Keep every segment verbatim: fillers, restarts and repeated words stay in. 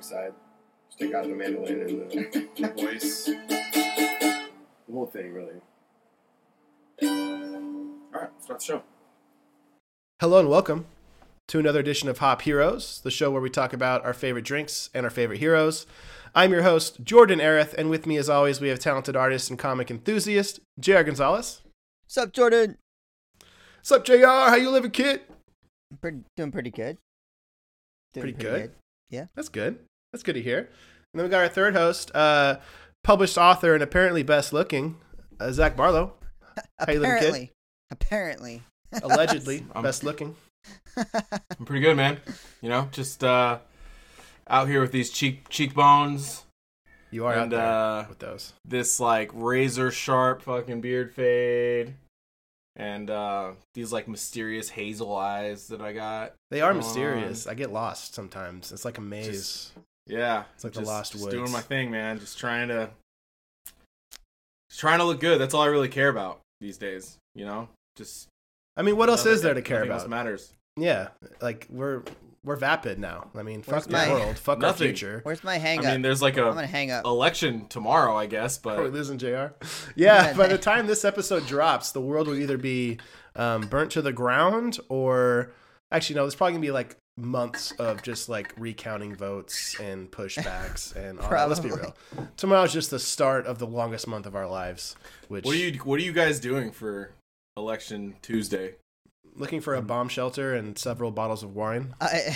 playing side. Just take out the mandolin and the, the voice. The whole thing, really. All right, let's start the show. Hello and welcome to another edition of Hop Heroes, the show where we talk about our favorite drinks and our favorite heroes. I'm your host, Jordan Areth, and with me, as always, we have talented artist and comic enthusiast, J R Gonzalez. What's up, Jordan? What's up, J R? How you living, kid? Pretty, doing pretty good. Doing pretty, pretty good? good? Yeah. That's good. That's good to hear. And then we got our third host, uh, published author and apparently best looking, uh, Zach Barlow. How you living, kid? Apparently. Allegedly, best looking. I'm pretty good, man. You know, just uh, out here with these cheek cheekbones. You are and, out there uh, with those. This like razor sharp fucking beard fade, and uh, these like mysterious hazel eyes that I got. They are mysterious. On. I get lost sometimes. It's like a maze. Just, yeah, it's like just, the Lost just Woods. Doing my thing, man. Just trying to, just trying to look good. That's all I really care about these days. You know, just. I mean, what else is there to care nothing about? Else matters. Yeah, like we're we're vapid now. I mean, Where's fuck my, the world, fuck nothing. our future. Where's my hang up? I mean, there's like a I'm gonna hang up. election tomorrow, I guess. But are we losing J R? Yeah, by the time this episode drops, the world will either be um, burnt to the ground, or actually, no, there's probably gonna be like months of just like recounting votes and pushbacks and all that. Let's be real. Tomorrow's just the start of the longest month of our lives. Which what are you what are you guys doing for Election Tuesday? Looking for a bomb shelter and several bottles of wine. I,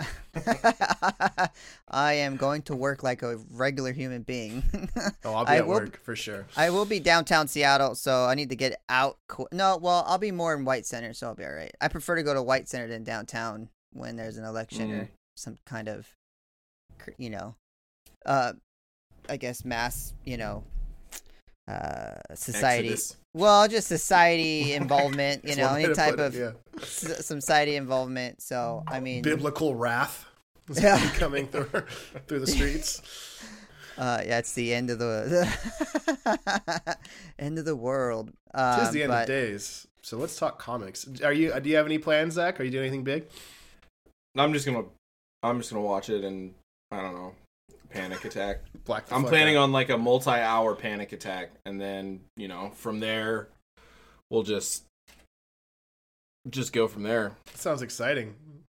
I am going to work like a regular human being. Oh, I'll be I at will, work for sure. I will be downtown Seattle, so I need to get out. Co- no, well, I'll be more in White Center, so I'll be all right. I prefer to go to White Center than downtown when there's an election mm. or some kind of, you know, uh, I guess mass, you know, uh, society. Exodus. Well, just society involvement, you know, any type of it, yeah. s- some society involvement. So, I mean, biblical wrath is yeah. coming through through the streets. Uh, yeah, it's the end of the, the end of the world. Um, Tis the end but, of days. So let's talk comics. Are you? Do you have any plans, Zach? Are you doing anything big? I'm just gonna, I'm just gonna watch it and I don't know. Panic attack. Black I'm planning out. on like a multi-hour panic attack, and then you know from there, we'll just just go from there. That sounds exciting.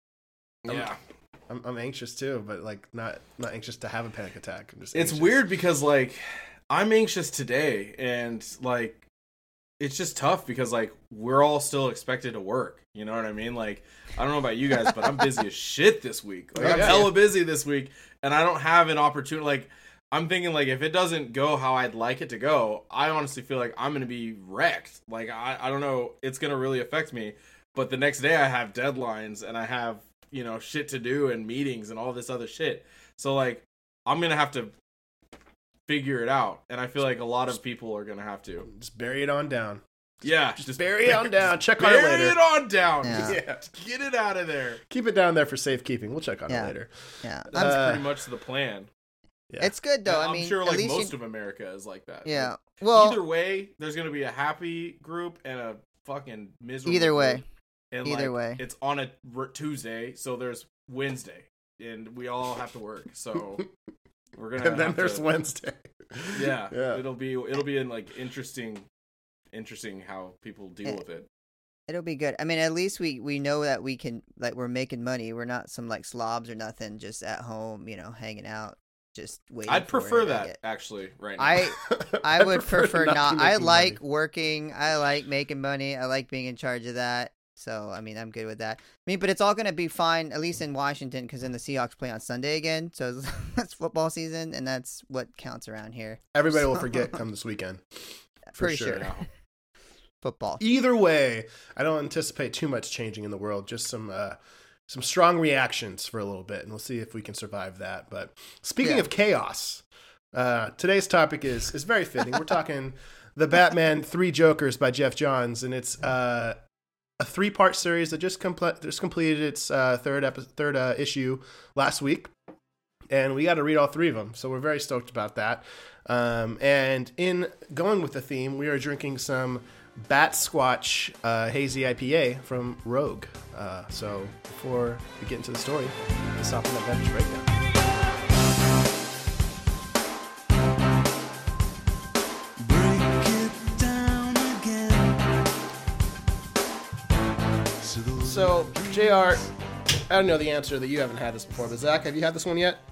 Yeah, I'm, I'm I'm anxious too, but like not not anxious to have a panic attack. I'm just it's anxious. weird because like I'm anxious today, and like it's just tough because like we're all still expected to work. You know what I mean? Like I don't know about you guys, but I'm busy as shit this week. Like Oh, I'm yeah. hella busy this week. And I don't have an opportunity, like, I'm thinking, like, if it doesn't go how I'd like it to go, I honestly feel like I'm going to be wrecked. Like, I, I don't know, it's going to really affect me. But the next day I have deadlines and I have, you know, shit to do and meetings and all this other shit. So, like, I'm going to have to figure it out. And I feel like a lot of people are going to have to. Just bury it on down. Yeah. Just, just bury it on down. Check on bury it later. it on down. Yeah. Yeah. Get it out of there. Keep it down there for safekeeping. We'll check on yeah. it later. Yeah. That's Uh, pretty much the plan. Yeah. It's good though. I'm I mean, sure at like least most you... of America is like that. Yeah. Like, well, either way, there's gonna be a happy group and a fucking miserable. Either way. Group. And Either like, way. it's on a r- Tuesday, so there's Wednesday, and we all have to work. So we're gonna. And then have there's to, Wednesday. Yeah, Yeah. It'll be it'll be in like interesting, interesting how people deal Yeah. with it. It'll be good. I mean, at least we, we know that we can, like, we're making money. We're not some, like, slobs or nothing, just at home, you know, hanging out, just waiting I'd for prefer it to that get- actually right now. I I I'd would prefer, to not. be I making like money. working. I like making money. I like being in charge of that. So, I mean, I'm good with that. I mean, but it's all going to be fine, at least in Washington, because then the Seahawks play on Sunday again. So, it's football season, and that's what counts around here. Everybody will So- forget come this weekend. For Pretty sure. sure. Yeah. Football. Either way, I don't anticipate too much changing in the world. Just some uh, some strong reactions for a little bit, and we'll see if we can survive that. But speaking Yeah. of chaos, uh, today's topic is is very fitting. We're talking the Batman Three Jokers by Jeff Johns, and it's uh, a three part series that just compl- just completed its uh, third epi- third uh, issue last week. And we got to read all three of them, so we're very stoked about that. Um, and in going with the theme, we are drinking some Bat Squatch uh, Hazy I P A from Rogue. Uh, so before we get into the story, let's hop in that beverage breakdown. So, J R, I don't know the answer that you haven't had this before, but Zach, have you had this one yet?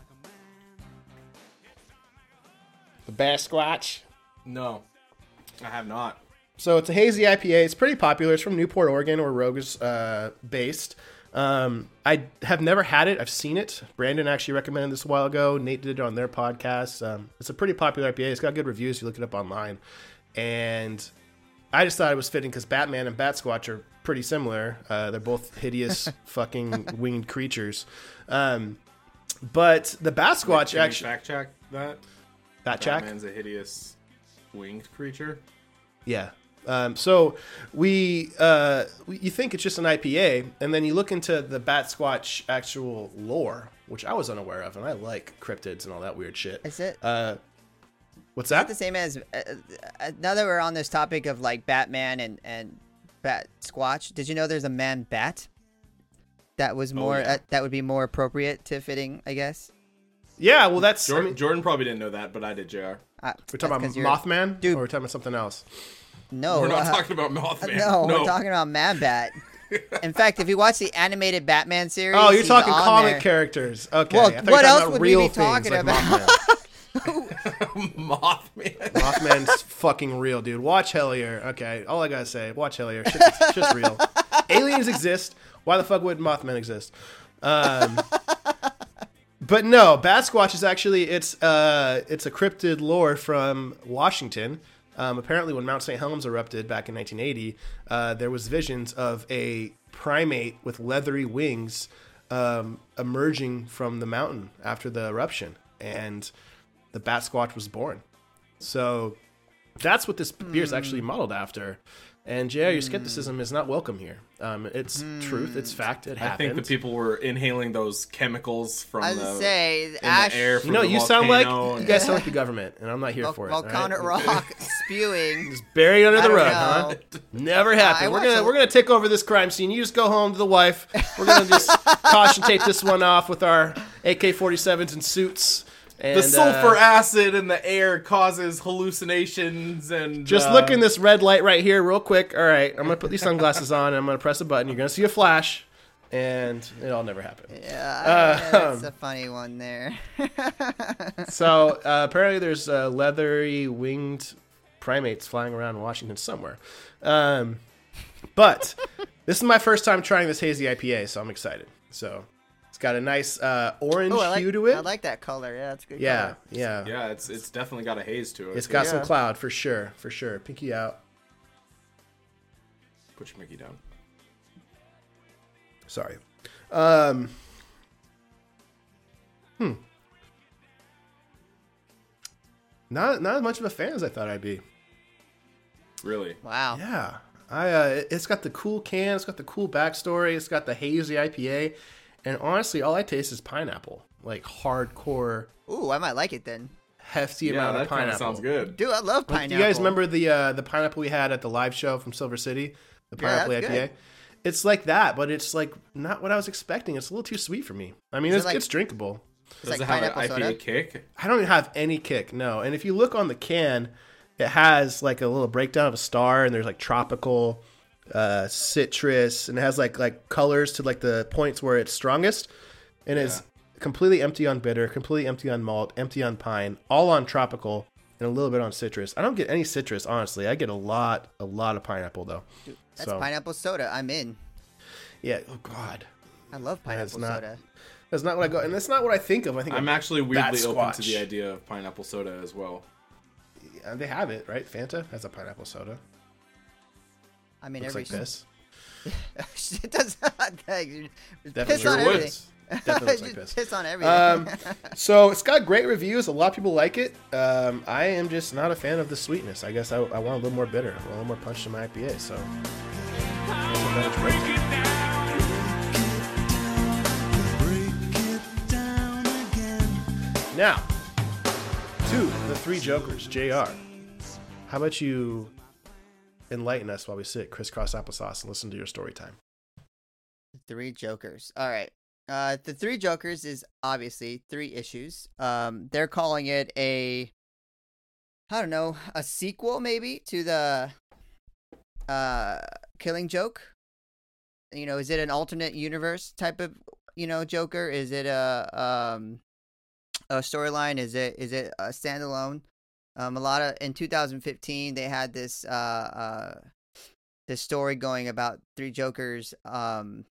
The Basquatch. No, I have not. So it's a hazy I P A. It's pretty popular. It's from Newport, Oregon, where Rogue is uh, based. Um, I have never had it. I've seen it. Brandon actually recommended this a while ago. Nate did it on their podcast. Um, it's a pretty popular I P A. It's got good reviews if you look it up online. And I just thought it was fitting because Batman and Batsquatch are pretty similar. Uh, they're both hideous fucking winged creatures. Um, but the Batsquatch Can we actually... fact check that? Bat check? Batman's a hideous winged creature. Yeah. Um, so we, uh, we, you think it's just an I P A, and then you look into the Batsquatch actual lore, which I was unaware of, and I like cryptids and all that weird shit. Is it? Uh, what's Is it that? the same as uh, uh, now that we're on this topic of like Batman and and Bat Squatch? Did you know there's a man bat that was more yeah. uh, that would be more appropriate to fitting, I guess. Yeah, well, that's. Jordan, I mean, Jordan probably didn't know that, but I did, J R. Uh, we're talking about 'cause you're- Mothman, Dude. or we're talking about something else. No, We're not uh, talking about Mothman. No, we're talking about Man Bat. In fact, if you watch the animated Batman series, Oh, you're he's talking on comic there. characters. Okay. Well, I thought you were what talking else about would we real be things talking like about? Mothman. Mothman. Mothman's fucking real, dude. Watch Hellier. Okay, all I gotta say, watch Hellier. Shit's just real. Aliens exist. Why the fuck would Mothman exist? Um, but no, Batsquatch is actually it's uh it's a cryptid lore from Washington. Um, apparently, when Mount Saint Helens erupted back in nineteen eighty, uh, there was visions of a primate with leathery wings um, emerging from the mountain after the eruption, and the Batsquatch was born. So that's what this beer is actually modeled after. And J R, your skepticism is not welcome here. Um, it's truth. It's fact. It I happened. think the people were inhaling those chemicals from I was the, gonna say in ash, the air You from know, the you sound like volcano you and- guys sound like the government, and I'm not here vol- for it. all right? volcanic rock spewing. Just bury it under I the don't rug, know. huh? Never happened. I we're watched gonna a- we're gonna take over this crime scene. You just go home to the wife. We're gonna just caution tape this one off with our A K forty-sevens and suits. And, The sulfur uh, acid in the air causes hallucinations and Just uh, look in this red light right here, real quick. All right, I'm gonna put these sunglasses on. And I'm gonna press a button. You're gonna see a flash, and it'll never happen. Yeah, Uh, yeah, that's a funny one there. So uh, apparently, there's uh, leathery winged primates flying around Washington somewhere. Um, but this is my first time trying this hazy I P A, so I'm excited. So it's got a nice uh, orange Oh, I like, hue to it. I like that color. Yeah, that's a good. yeah, color. yeah, Yeah, it's it's definitely got a haze to it. It's got some Yeah. cloud for sure, for sure. Pinky out. Put your Mickey down. Sorry. Um, hmm. Not not as much of a fan as I thought I'd be. Really? Wow. Yeah. I uh, it- it's got the cool can, it's got the cool backstory, it's got the hazy I P A, and honestly, all I taste is pineapple, like hardcore, Ooh, I might like it then. hefty Yeah, amount that of kind pineapple. of sounds good. Dude, I love Like, pineapple. do you guys remember the uh, the pineapple we had at the live show from Silver City? The Yeah, pineapple that's I P A. good. It's like that, but it's like not what I was expecting. It's a little too sweet for me. I mean, Is it it's, like- it's drinkable. It's Does like it have an pineapple I P A soda? kick? I don't have any kick, no. And if you look on the can, it has like a little breakdown of a star, and there's like tropical, uh, citrus, and it has like like colors to like the points where it's strongest, and it's completely empty on bitter, completely empty on malt, empty on pine, all on tropical, and a little bit on citrus. I don't get any citrus, honestly. I get a lot, a lot of pineapple though. That's so pineapple soda. I'm in. yeah, oh god, I love That's pineapple not- soda. that's not what I go, and that's not what I think of. I think I'm of, actually weirdly open to Batsquatch. the idea of pineapple soda as well. and they have it right. Fanta has a pineapple soda. I mean, Looks every like this. it does. Definitely Piss on sure would. everything. Definitely looks like Just this. piss on everything. Um, so it's got great reviews. A lot of people like it. Um, I am just not a fan of the sweetness. I guess I, I want a little more bitter, a little more punch to my I P A. So now to the three jokers. J R, how about you enlighten us while we sit crisscross applesauce and listen to your story time? Three Jokers. All right. Uh, the Three Jokers is obviously three issues. Um, they're calling it a, I don't know, a sequel maybe to the uh Killing Joke you know, is it an alternate universe type of, you know, Joker? Is it a um a storyline? Is it is it a standalone? Um, a lot of in two thousand fifteen they had this uh uh this story going about three Jokers, um,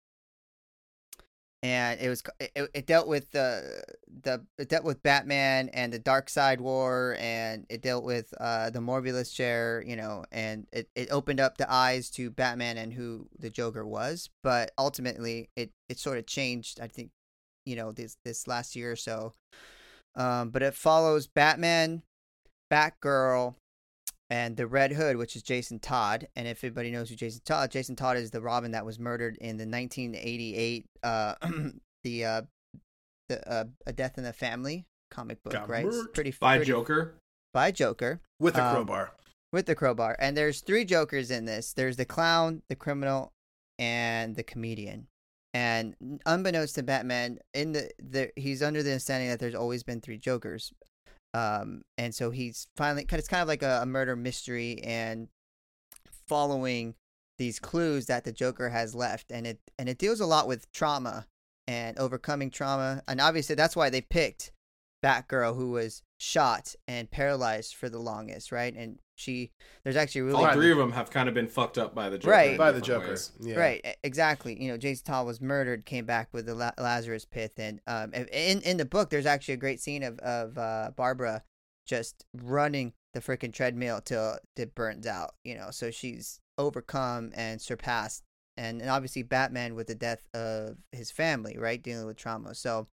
and it was it, it dealt with the the it dealt with Batman and the Dark Side War, and it dealt with uh the Morbius chair, you know, and it, it opened up the eyes to Batman and who the Joker was, but ultimately it it sort of changed, I think, you know, this this last year or so. Um, but it follows Batman, Batgirl, and the Red Hood, which is Jason Todd. And if everybody knows who Jason Todd, Jason Todd is the Robin that was murdered in the nineteen eighty-eight, uh, the uh, the uh, A Death in the Family comic book, Got right? It's murked. pretty By pretty, Joker. by Joker with a Um, crowbar. with the crowbar. And there's three Jokers in this. There's the clown, the criminal, and the comedian. And unbeknownst to Batman, in the, the he's under the understanding that there's always been three Jokers. Um, and so he's finally, cause it's kind of like a, a murder mystery and following these clues that the Joker has left. And it, and it deals a lot with trauma and overcoming trauma. And obviously that's why they picked Batgirl, who was shot and paralyzed for the longest, right? And she, there's actually really All three of them have kind of been fucked up by the Joker. Right. in By the different Joker. ways. Yeah. Right, e- exactly. You know, Jason Todd was murdered, came back with the La- Lazarus Pit, and um, in in the book, there's actually a great scene of of uh, Barbara just running the freaking treadmill till it burns out. You know, so she's overcome and surpassed, and, and obviously Batman with the death of his family, right, dealing with trauma. So,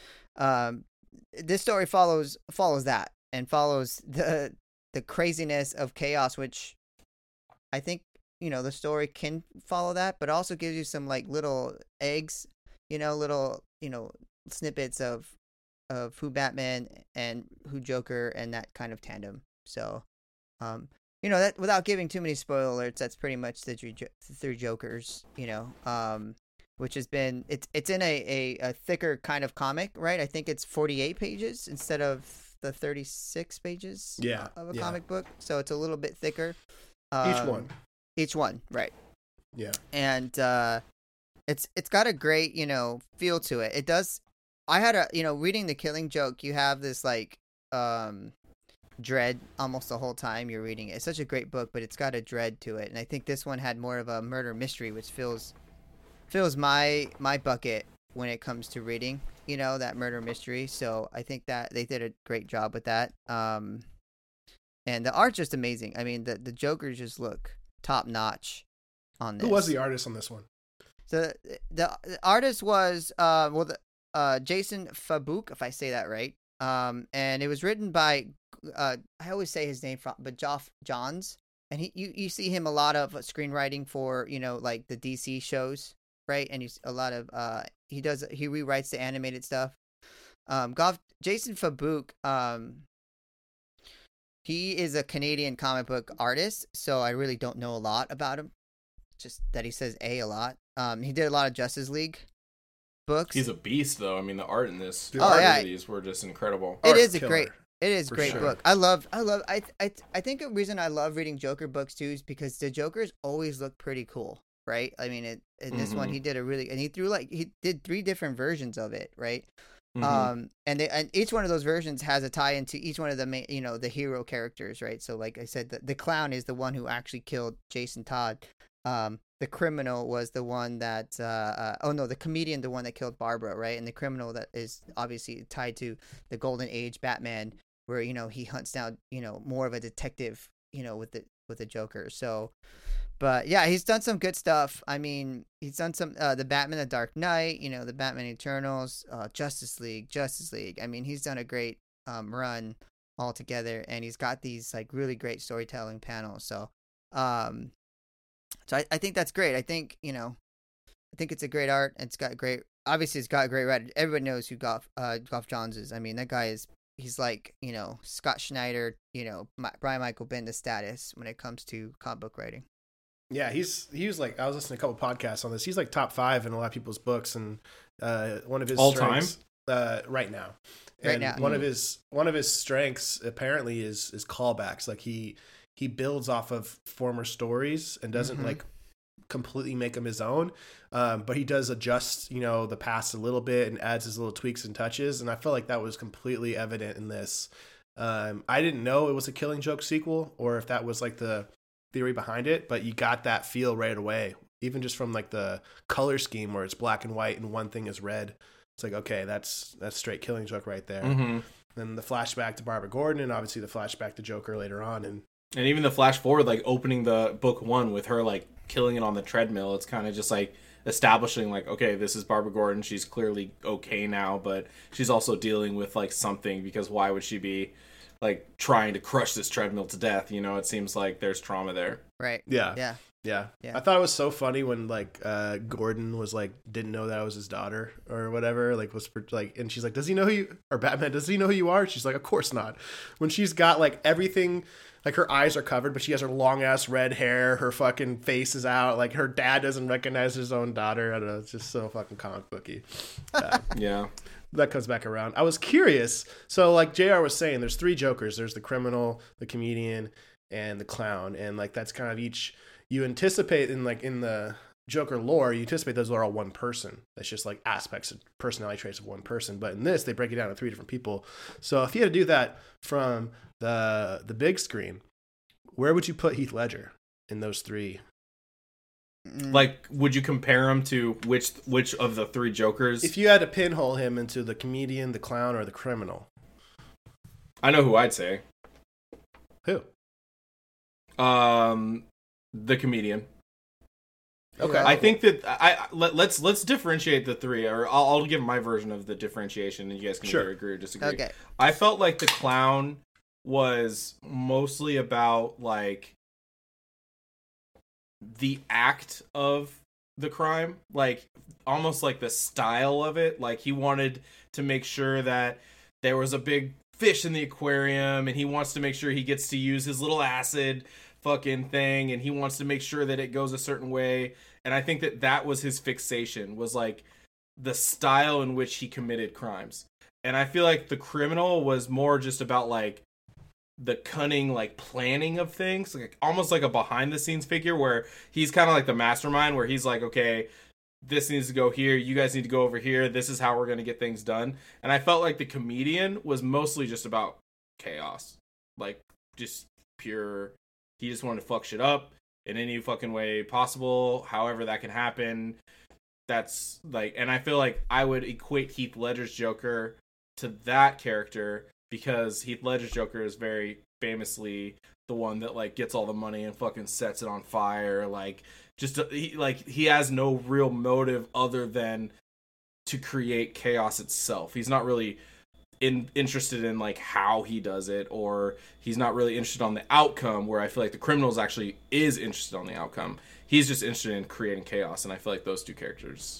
um, this story follows follows that and follows the the craziness of chaos, which I think, you know, the story can follow that, but also gives you some like little eggs, you know, little, you know, snippets of of who Batman and who Joker and that kind of tandem. So, um, you know, that without giving too many spoiler alerts, that's pretty much the three, Jo- the three Jokers, you know, um, which has been it's it's in a, a, a thicker kind of comic, right? I think it's forty-eight pages instead of the thirty-six pages Yeah, of a yeah. comic book, so it's a little bit thicker. Each Um, one. Each one, right. Yeah. And uh, it's it's got a great, you know, feel to it. It does. I had a, you know, reading The Killing Joke, you have this like um, dread almost the whole time you're reading it. It's such a great book, but it's got a dread to it. And I think this one had more of a murder mystery, which fills fills my my bucket when it comes to reading, you know, that murder mystery. So I think that they did a great job with that. Um, and the art's just amazing. I mean, the the Jokers just look top notch on this. Who was the artist on this one? So the, the artist was uh well the, uh Jason Fabuk, if I say that right. Um, and it was written by uh I always say his name from, but Geoff Johns, and he you, you see him a lot of screenwriting for, you know, like the D C shows, right? And he's a lot of uh he does he rewrites the animated stuff. Um, Goff, Jason Fabuk, um, he is a Canadian comic book artist, so I really don't know a lot about him. Just that he says A a lot. Um, he did a lot of Justice League books. He's a beast, though. I mean, the art in this, Oh, the art yeah. of these were just incredible. It Art is a killer, great. It is a for great sure. book. I love. I love. I. I. I think a reason I love reading Joker books too is because the Jokers always look pretty cool, right? I mean, it, in this one Mhm. he did a really, and he threw like he did three different versions of it, right? Mhm. Um, and they, and each one of those versions has a tie into each one of the main, you know, the hero characters, right? So, like I said, the, the clown is the one who actually killed Jason Todd. Um, the criminal was the one that, uh, uh, oh no, the comedian, the one that killed Barbara, right? And the criminal that is obviously tied to the Golden Age Batman, where, you know, he hunts down, you know, more of a detective, you know, with the with the Joker. So, but yeah, he's done some good stuff. I mean, he's done some uh, the Batman, the Dark Knight, you know, the Batman Eternals, uh, Justice League, Justice League. I mean, he's done a great um, run altogether, and he's got these like really great storytelling panels. So, um, so I, I think that's great. I think, you know, I think it's a great art. It's got great. Obviously, it's got a great writer. Everybody knows who Goff uh, Geoff Johns is. I mean, that guy is. He's like, you know, Scott Schneider, you know, My, Brian Michael Bendis status when it comes to comic book writing. Yeah, he's he was like I was listening to a couple podcasts on this. He's like top five in a lot of people's books, and uh, one of his All strengths, uh, right now. Right And now. one of his one of his strengths apparently is is callbacks. Like he he builds off of former stories and doesn't Mhm. like completely make him his own, um, but he does adjust, you know, the past a little bit and adds his little tweaks and touches. And I felt like that was completely evident in this. Um, I didn't know it was a Killing Joke sequel or if that was like the theory behind it, but you got that feel right away, even just from like the color scheme where it's black and white and one thing is red. It's like, okay, that's that's straight Killing Joke right there. Mm-hmm. Then the flashback to Barbara Gordon and obviously the flashback to Joker later on, and and even the flash forward, like opening the book one with her like killing it on the treadmill. It's kind of just like establishing like, okay, this is Barbara Gordon. She's clearly okay now, but she's also dealing with like something, because why would she be like trying to crush this treadmill to death? You know, it seems like there's trauma there. Right. Yeah. Yeah. Yeah. Yeah. I thought it was so funny when like uh, Gordon was like, didn't know that I was his daughter or whatever. Like was like, and she's like, does he know who you, or Batman, does he know who you are? She's like, of course not. When she's got like everything, like her eyes are covered, but she has her long ass red hair. Her fucking face is out. Like her dad doesn't recognize his own daughter. I don't know. It's just so fucking comic booky. Uh, yeah. That comes back around. I was curious. So like J R was saying, there's three Jokers. There's the criminal, the comedian, and the clown. And like, that's kind of each, you anticipate in like in the Joker lore, you anticipate those are all one person. That's just like aspects of personality traits of one person. But in this, they break it down to three different people. So if you had to do that from the the big screen, where would you put Heath Ledger in those three? Like, would you compare him to which which of the three Jokers? If you had to pinhole him into the comedian, the clown, or the criminal, I know who I'd say. Who? Um, the comedian. Okay. I think that I let, let's let's differentiate the three, or I'll, I'll give my version of the differentiation, and you guys can Sure. either agree or disagree. Okay. I felt like the clown was mostly about like the act of the crime, like almost like the style of it. Like he wanted to make sure that there was a big fish in the aquarium, and he wants to make sure he gets to use his little acid fucking thing, and he wants to make sure that it goes a certain way. And I think that that was his fixation, was like the style in which he committed crimes. And I feel like the criminal was more just about like the cunning like planning of things, like almost like a behind the scenes figure, where he's kind of like the mastermind, where he's like, okay, this needs to go here, you guys need to go over here, this is how we're going to get things done. And I felt like the comedian was mostly just about chaos, like just pure, he just wanted to fuck shit up in any fucking way possible, however that can happen. That's like, and I feel like I would equate Heath Ledger's Joker to that character, because Heath Ledger's Joker is very famously the one that like gets all the money and fucking sets it on fire. Like just he, like he has no real motive other than to create chaos itself. He's not really in interested in like how he does it, or he's not really interested on the outcome, where I feel like the criminals actually is interested on the outcome. He's just interested in creating chaos, and I feel like those two characters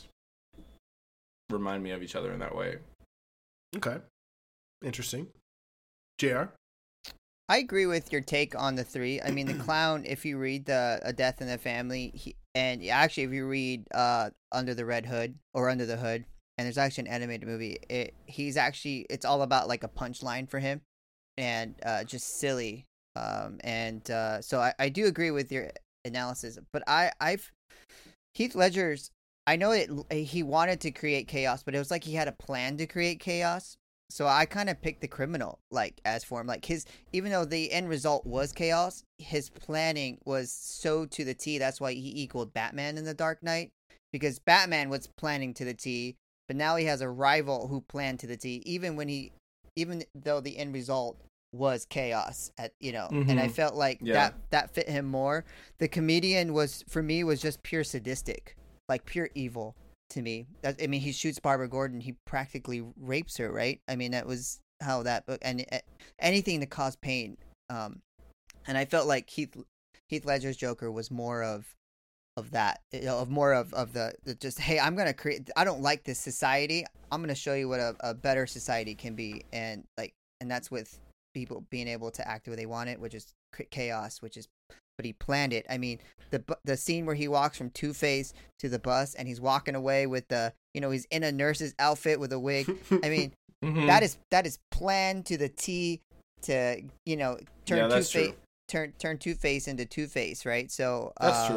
remind me of each other in that way. Okay. Interesting. J R? I agree with your take on the three. I mean, the clown, if you read the A Death in the Family, he, and actually if you read uh, Under the Red Hood, or Under the Hood, and there's actually an animated movie, it, he's actually, it's all about like a punchline for him, and uh, just silly. Um, and uh, so I, I do agree with your analysis, but I, I've, Heath Ledger's, I know it, he wanted to create chaos, but it was like he had a plan to create chaos. So I kind of picked the criminal, like, as for him. Like, his, even though the end result was chaos, his planning was so to the T. That's why he equaled Batman in The Dark Knight. Because Batman was planning to the T, but now he has a rival who planned to the T, even when he, even though the end result was chaos, at, you know, Mm-hmm. and I felt like Yeah. that, that fit him more. The comedian was, for me, was just pure sadistic, like pure evil. To me, that, I mean, he shoots Barbara Gordon. He practically rapes her, right? I mean, that was how that book, and uh, anything to cause pain. Um, and I felt like Heath Heath Ledger's Joker was more of of that, you know, of more of of the, the just, hey, I'm gonna create. I don't like this society. I'm gonna show you what a, a better society can be, and like, and that's with people being able to act the way they want it, which is chaos, which is. But he planned it. I mean, the the scene where he walks from Two-Face to the bus, and he's walking away with the, you know, he's in a nurse's outfit with a wig. I mean, Mm-hmm. that is that is planned to the T, to, you know, turn Yeah, that's Two-Face true. turn turn Two-Face into Two-Face, right? So That's uh, true.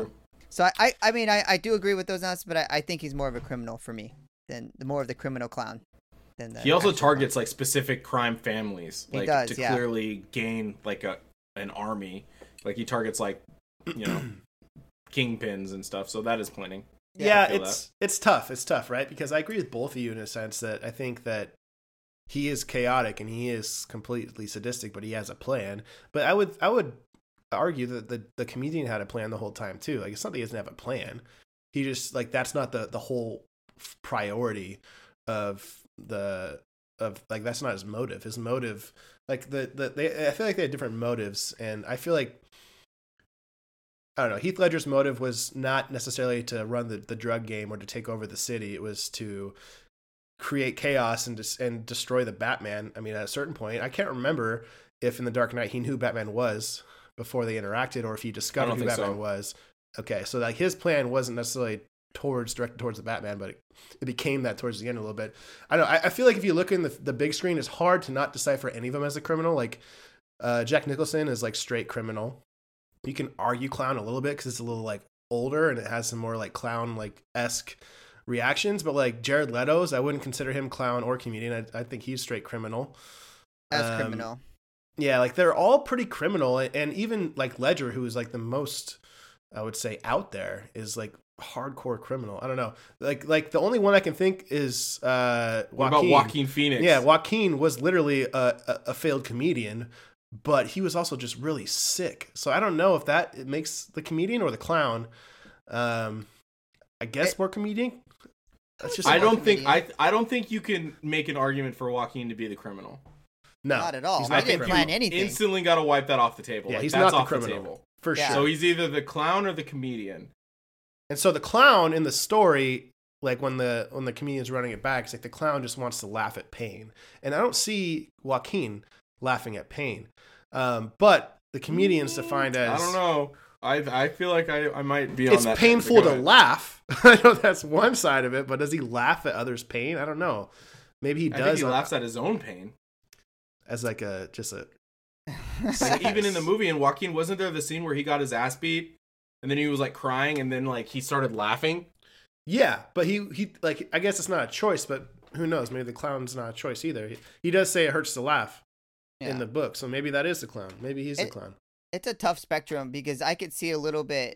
So I, I, I mean, I, I do agree with those analysis, but I, I think he's more of a criminal for me than the more of the criminal clown than the. He also actual targets clown. like specific crime families, He like does, to yeah. clearly gain like a an army. Like he targets like you know kingpins and stuff. So that is planning. Yeah, I feel it's it's tough. It's tough, right? Because I agree with both of you in a sense that I think that he is chaotic and he is completely sadistic, but he has a plan. But I would I would argue that the the comedian had a plan the whole time too. Like it's not that he doesn't have a plan. He just like that's not the the whole priority of the of like that's not his motive. His motive like the the they I feel like they had different motives, and I feel like I don't know. Heath Ledger's motive was not necessarily to run the, the drug game or to take over the city. It was to create chaos and dis- and destroy the Batman. I mean, at a certain point, I can't remember if in The Dark Knight he knew who Batman was before they interacted, or if he discovered who think Batman so. was. Okay, so like his plan wasn't necessarily towards directed towards the Batman, but it, it became that towards the end a little bit. I don't know. I, I feel like if you look in the the big screen, it's hard to not decipher any of them as a criminal. Like uh, Jack Nicholson is like straight criminal. You can argue clown a little bit because it's a little like older and it has some more like clown like esque reactions. But like Jared Leto's, I wouldn't consider him clown or comedian. I, I think he's straight criminal. As Um, criminal. Yeah, like they're all pretty criminal, and even like Ledger, who is like the most, I would say, out there, is like hardcore criminal. I don't know. Like like the only one I can think is uh, Joaquin. What about Joaquin Phoenix? Yeah, Joaquin was literally a, a, a failed comedian, but he was also just really sick. So I don't know if that it makes the comedian or the clown. Um, I guess It- more comedian. That's just I more don't think comedian. I I don't think you can make an argument for Joaquin to be the criminal. no, Not at all. he's I not the didn't criminal. plan anything. Instantly got to wipe that off the table. Yeah, Like, he's that's not the off criminal. the table. for Yeah. sure. So he's either the clown or the comedian. And so the clown in the story, like when the when the comedian's running it back, it's like the clown just wants to laugh at pain, and I don't see Joaquin laughing at pain. Um, but the comedian's defined as I don't know. I I feel like I, I might be on it's that. painful Go to ahead. laugh. I know that's one side of it, but does he laugh at others' pain? I don't know. Maybe he I does. think he on- laughs at his own pain. as like a just a Like, even in the movie, in Joaquin, wasn't there the scene where he got his ass beat, and then he was like crying, and then like he started laughing? yeah. But he he like I guess it's not a choice, but who knows? Maybe the clown's not a choice either. He, he does say it hurts to laugh Yeah. in the book, so maybe that is the clown. Maybe he's the It- clown. It's a tough spectrum because I could see a little bit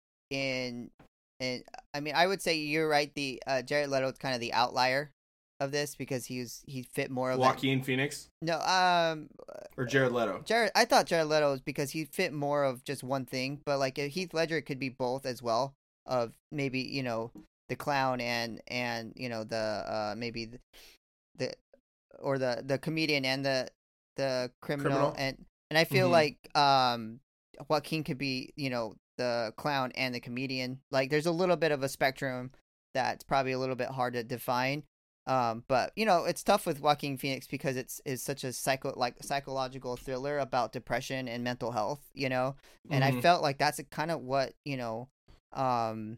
in, in I mean, I would say you're right. The uh, Jared Leto is kind of the outlier of this because he's he fit more of that. Joaquin Phoenix No, um, or Jared Leto? Jared. I thought Jared Leto was because he fit more of just one thing, but like uh, Heath Ledger could be both as well. Of maybe you know the clown and and you know the uh maybe the, the or the the comedian and the the criminal, Criminal. and and I feel Mhm. like um Joaquin could be you know the clown and the comedian. Like there's a little bit of a spectrum that's probably a little bit hard to define. Um, but you know, it's tough with Joaquin Phoenix because it's is such a psycho like psychological thriller about depression and mental health, you know. And I Mhm. felt like that's kind of what you know, um,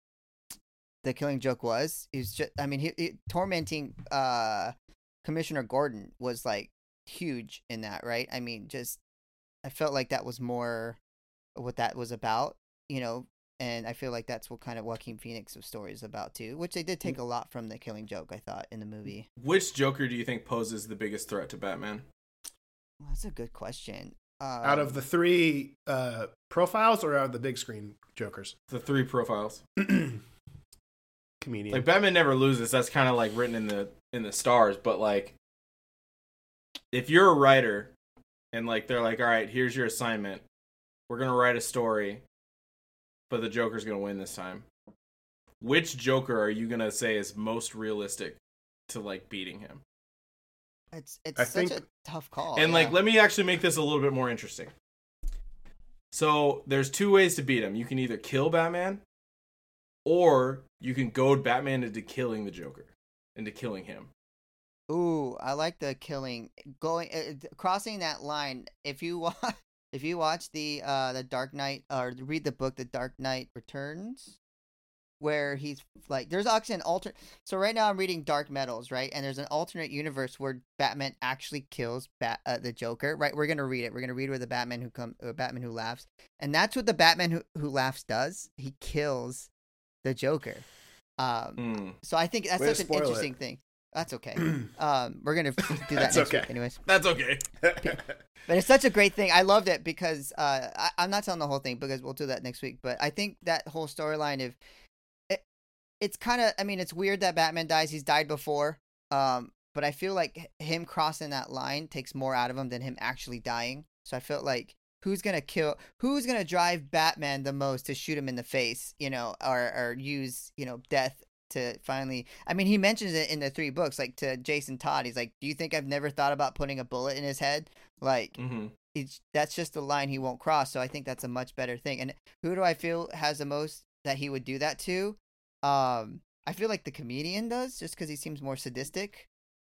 the Killing Joke was. He's just, I mean, he, he tormenting uh Commissioner Gordon was like huge in that, right? I mean, just I felt like that was more what that was about, you know. And I feel like that's what kind of Joaquin Phoenix's story is about too, which they did take a lot from the Killing Joke, I thought, in the movie. Which Joker do you think poses the biggest threat to Batman? Well, that's a good question. Um, Out of the three uh, profiles, or out of the big screen Jokers? The three profiles. Comedian. Like Batman never loses. That's kind of like written in the in the stars. But like, if you're a writer, and like they're like, all right, here's your assignment. We're gonna write a story, but the Joker's gonna win this time. Which Joker are you gonna say is most realistic to like beating him? it's it's I such think- a tough call. and like, yeah. let me actually make this a little bit more interesting. So there's two ways to beat him. You can either kill Batman, or you can goad Batman into killing the Joker, into killing him. Ooh, I like the killing going uh, crossing that line. If you wa- if you watch the uh the Dark Knight or read the book The Dark Knight Returns, where he's like, there's actually an alternate. So right now I'm reading Dark Metals, right? And there's an alternate universe where Batman actually kills Bat uh, the Joker, right? We're gonna read it. We're gonna read where the Batman who come, uh, Batman who laughs, and that's what the Batman who who laughs does. He kills the Joker. Um, Mm. so I think that's Way to such an spoil interesting it. thing. That's okay. um, we're gonna do that That's next okay. week, anyways. That's okay. But it's such a great thing. I loved it because uh, I, I'm not telling the whole thing because we'll do that next week. But I think that whole storyline of it, it's kind of. I mean, it's weird that Batman dies. He's died before. Um, but I feel like him crossing that line takes more out of him than him actually dying. So I felt like who's gonna kill? Who's gonna drive Batman the most to shoot him in the face? You know, or or use you know death to finally. I mean, he mentions it in the three books, like to Jason Todd. He's like, "Do you think I've never thought about putting a bullet in his head?" Like, Mm-hmm. it's, that's just the line he won't cross. So I think that's a much better thing. And who do I feel has the most that he would do that to? Um, I feel like the comedian does, just because he seems more sadistic.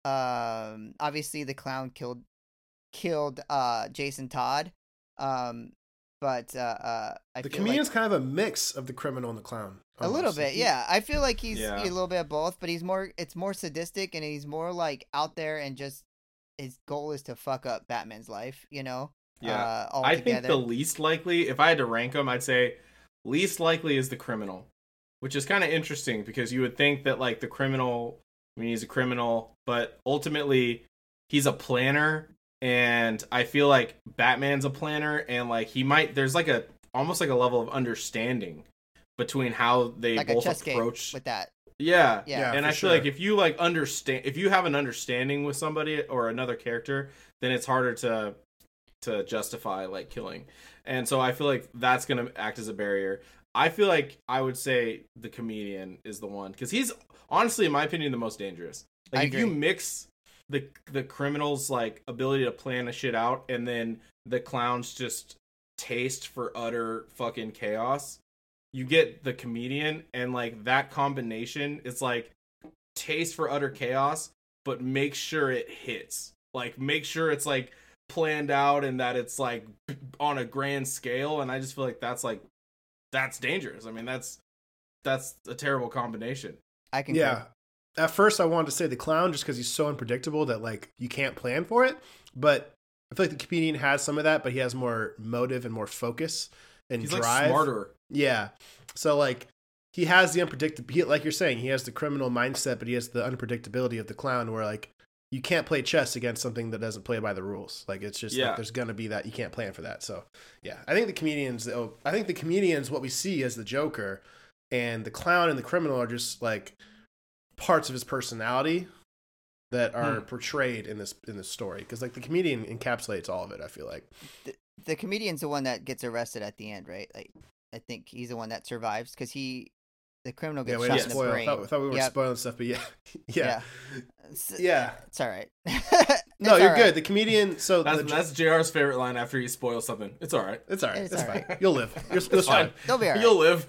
Um, obviously the clown killed killed uh Jason Todd. Um, but uh, uh I The feel comedian's like kind of a mix of the criminal and the clown. a little almost. bit, yeah. I feel like he's Yeah. a little bit of both, but he's more. It's more sadistic, and he's more like out there and just his goal is to fuck up Batman's life. You know. Yeah. Uh, all I think together. the least likely, if I had to rank them, I'd say least likely is the criminal, which is kind of interesting because you would think that like the criminal, I mean, he's a criminal, but ultimately he's a planner, and I feel like Batman's a planner, and like he might, there's like a almost like a level of understanding between how they like a both chess approach. game with that. Yeah. Yeah. Yeah, and for I feel sure. like if you like understand, if you have an understanding with somebody or another character, then it's harder to to justify like killing. And so I feel like that's going to act as a barrier. I feel like I would say the comedian is the one because he's honestly, in my opinion, the most dangerous. Like I if you agree. mix the the criminal's like ability to plan a shit out and then the clown's just taste for utter fucking chaos, you get the comedian, and like that combination is like taste for utter chaos, but make sure it hits. Like make sure it's like planned out and that it's like on a grand scale. And I just feel like that's like that's dangerous. I mean, that's that's a terrible combination. I can. Yeah. At first, I wanted to say the clown just because he's so unpredictable that like you can't plan for it. But I feel like the comedian has some of that, but he has more motive and more focus and He's drive. like smarter. Yeah. So like he has the unpredictability, like you're saying, he has the criminal mindset, but he has the unpredictability of the clown, where like you can't play chess against something that doesn't play by the rules. Like it's just Yeah. like there's gonna be that you can't plan for that. So yeah, I think the comedians. Oh, I think the comedians what we see as the Joker, and the clown and the criminal are just like parts of his personality that are Hmm. portrayed in this in this story. Because like the comedian encapsulates all of it. I feel like. The comedian's the one that gets arrested at the end, right? Like, I think he's the one that survives because he, the criminal Yeah, gets we shot didn't in the spoil. I brain. thought, I thought we were Yep. spoiling stuff, but yeah, yeah, It's, yeah. it's all right. No, It's you're all right. good. The comedian. So That's the, that's J R's favorite line after he spoils something. It's all right. it's all right. It's It's, all fine. right. You'll live. You're, you're It's fine. fine. They'll be all right. You'll live.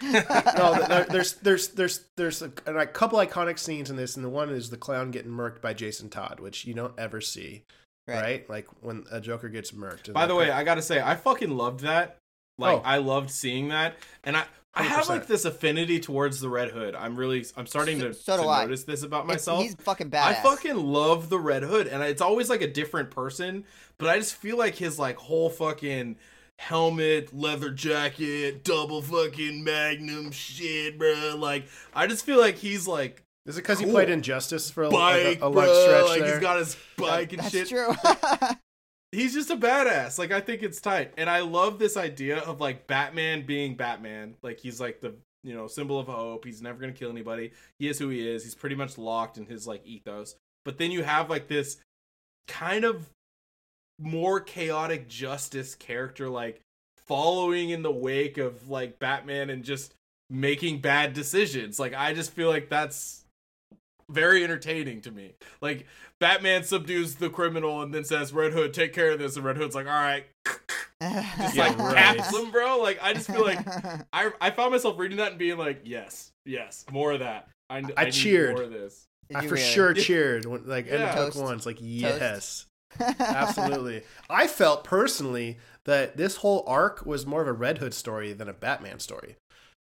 No, there, there's there's there's there's a, a couple iconic scenes in this, and the one is the clown getting murked by Jason Todd, which you don't ever see, right? Right. Like when a Joker gets murked. And By the like, way, I gotta say, I fucking loved that. Like, Oh. I loved seeing that, and I, I have one hundred percent. like this affinity towards the Red Hood. I'm really, I'm starting So- to, so do to I. notice this about It's- myself. he's fucking badass. I fucking love the Red Hood, and it's always like a different person, but I just feel like his like whole fucking helmet, leather jacket, double fucking magnum shit, bro. Like, I just feel like he's like is it because he cool. played Injustice for a, bike, like a, a bro. large stretch Like there? he's got his bike and That's shit. true. He's just a badass. Like, I think it's tight. And I love this idea of, like, Batman being Batman. Like, he's, like, the, you know, symbol of hope. He's never going to kill anybody. He is who he is. He's pretty much locked in his, like, ethos. But then you have, like, this kind of more chaotic justice character, like, following in the wake of, like, Batman and just making bad decisions. Like, I just feel like that's very entertaining to me. Like, Batman subdues the criminal and then says, Red Hood, take care of this. And Red Hood's like, all right. Just Yeah, like right. caps him, bro. Like, I just feel like I I found myself reading that and being like, yes, yes, more of that. I, I I need cheered. more of this. Did I you for really? sure cheered when, like in Yeah. the book Toast. one. It's like yes, Toast. absolutely. I felt personally that this whole arc was more of a Red Hood story than a Batman story.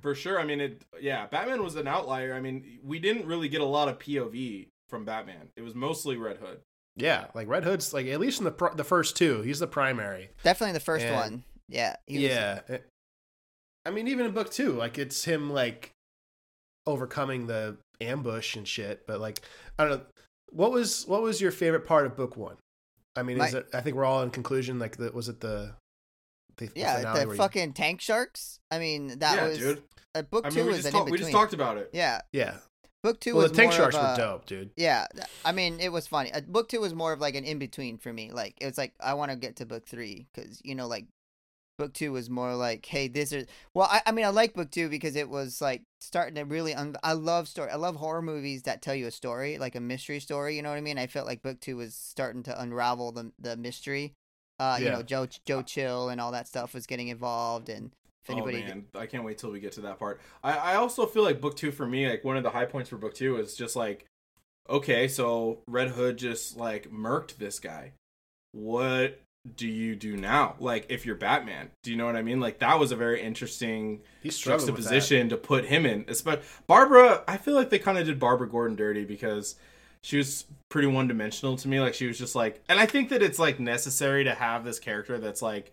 For sure. I mean, it. Yeah, Batman was an outlier. I mean, we didn't really get a lot of P O V from Batman. It was mostly Red Hood. Yeah, like Red Hood's like at least in the pr- the first two, he's the primary. Definitely the first And- one. Yeah. he was- Yeah, it- I mean even in book two, like it's him like overcoming the ambush and shit. But like I don't know, what was what was your favorite part of book one? I mean, is My- it? I think we're all in conclusion. Like, the, was it the? the yeah, finale the where you- fucking tank sharks. I mean, that yeah, was dude. uh, book I two mean, we was just, an talk, in we between. just talked about it. Yeah, yeah. book two Well, was the tank more sharks of were a- dope, dude. Yeah, I mean, it was funny. Uh, book two was more of like an in between for me. Like it was like I want to get to book three because you know, like book two was more like, hey, this is. Well, I, I mean, I like book two because it was like starting to really. Un- I love story. I love horror movies that tell you a story, like a mystery story. You know what I mean? I felt like book two was starting to unravel the the mystery. Uh, you Yeah. know, Joe Joe Chill and all that stuff was getting involved, and if anybody. Oh man, I can't wait till we get to that part. I, I also feel like book two for me, like one of the high points for book two is just like, okay, so Red Hood just like murked this guy. What do you do now? Like, if you're Batman, do you know what I mean? Like, that was a very interesting He's struggling with that. juxtaposition to put him in. Especially Barbara, I feel like they kind of did Barbara Gordon dirty because she was pretty one dimensional to me. Like, she was just like, and I think that it's like necessary to have this character that's like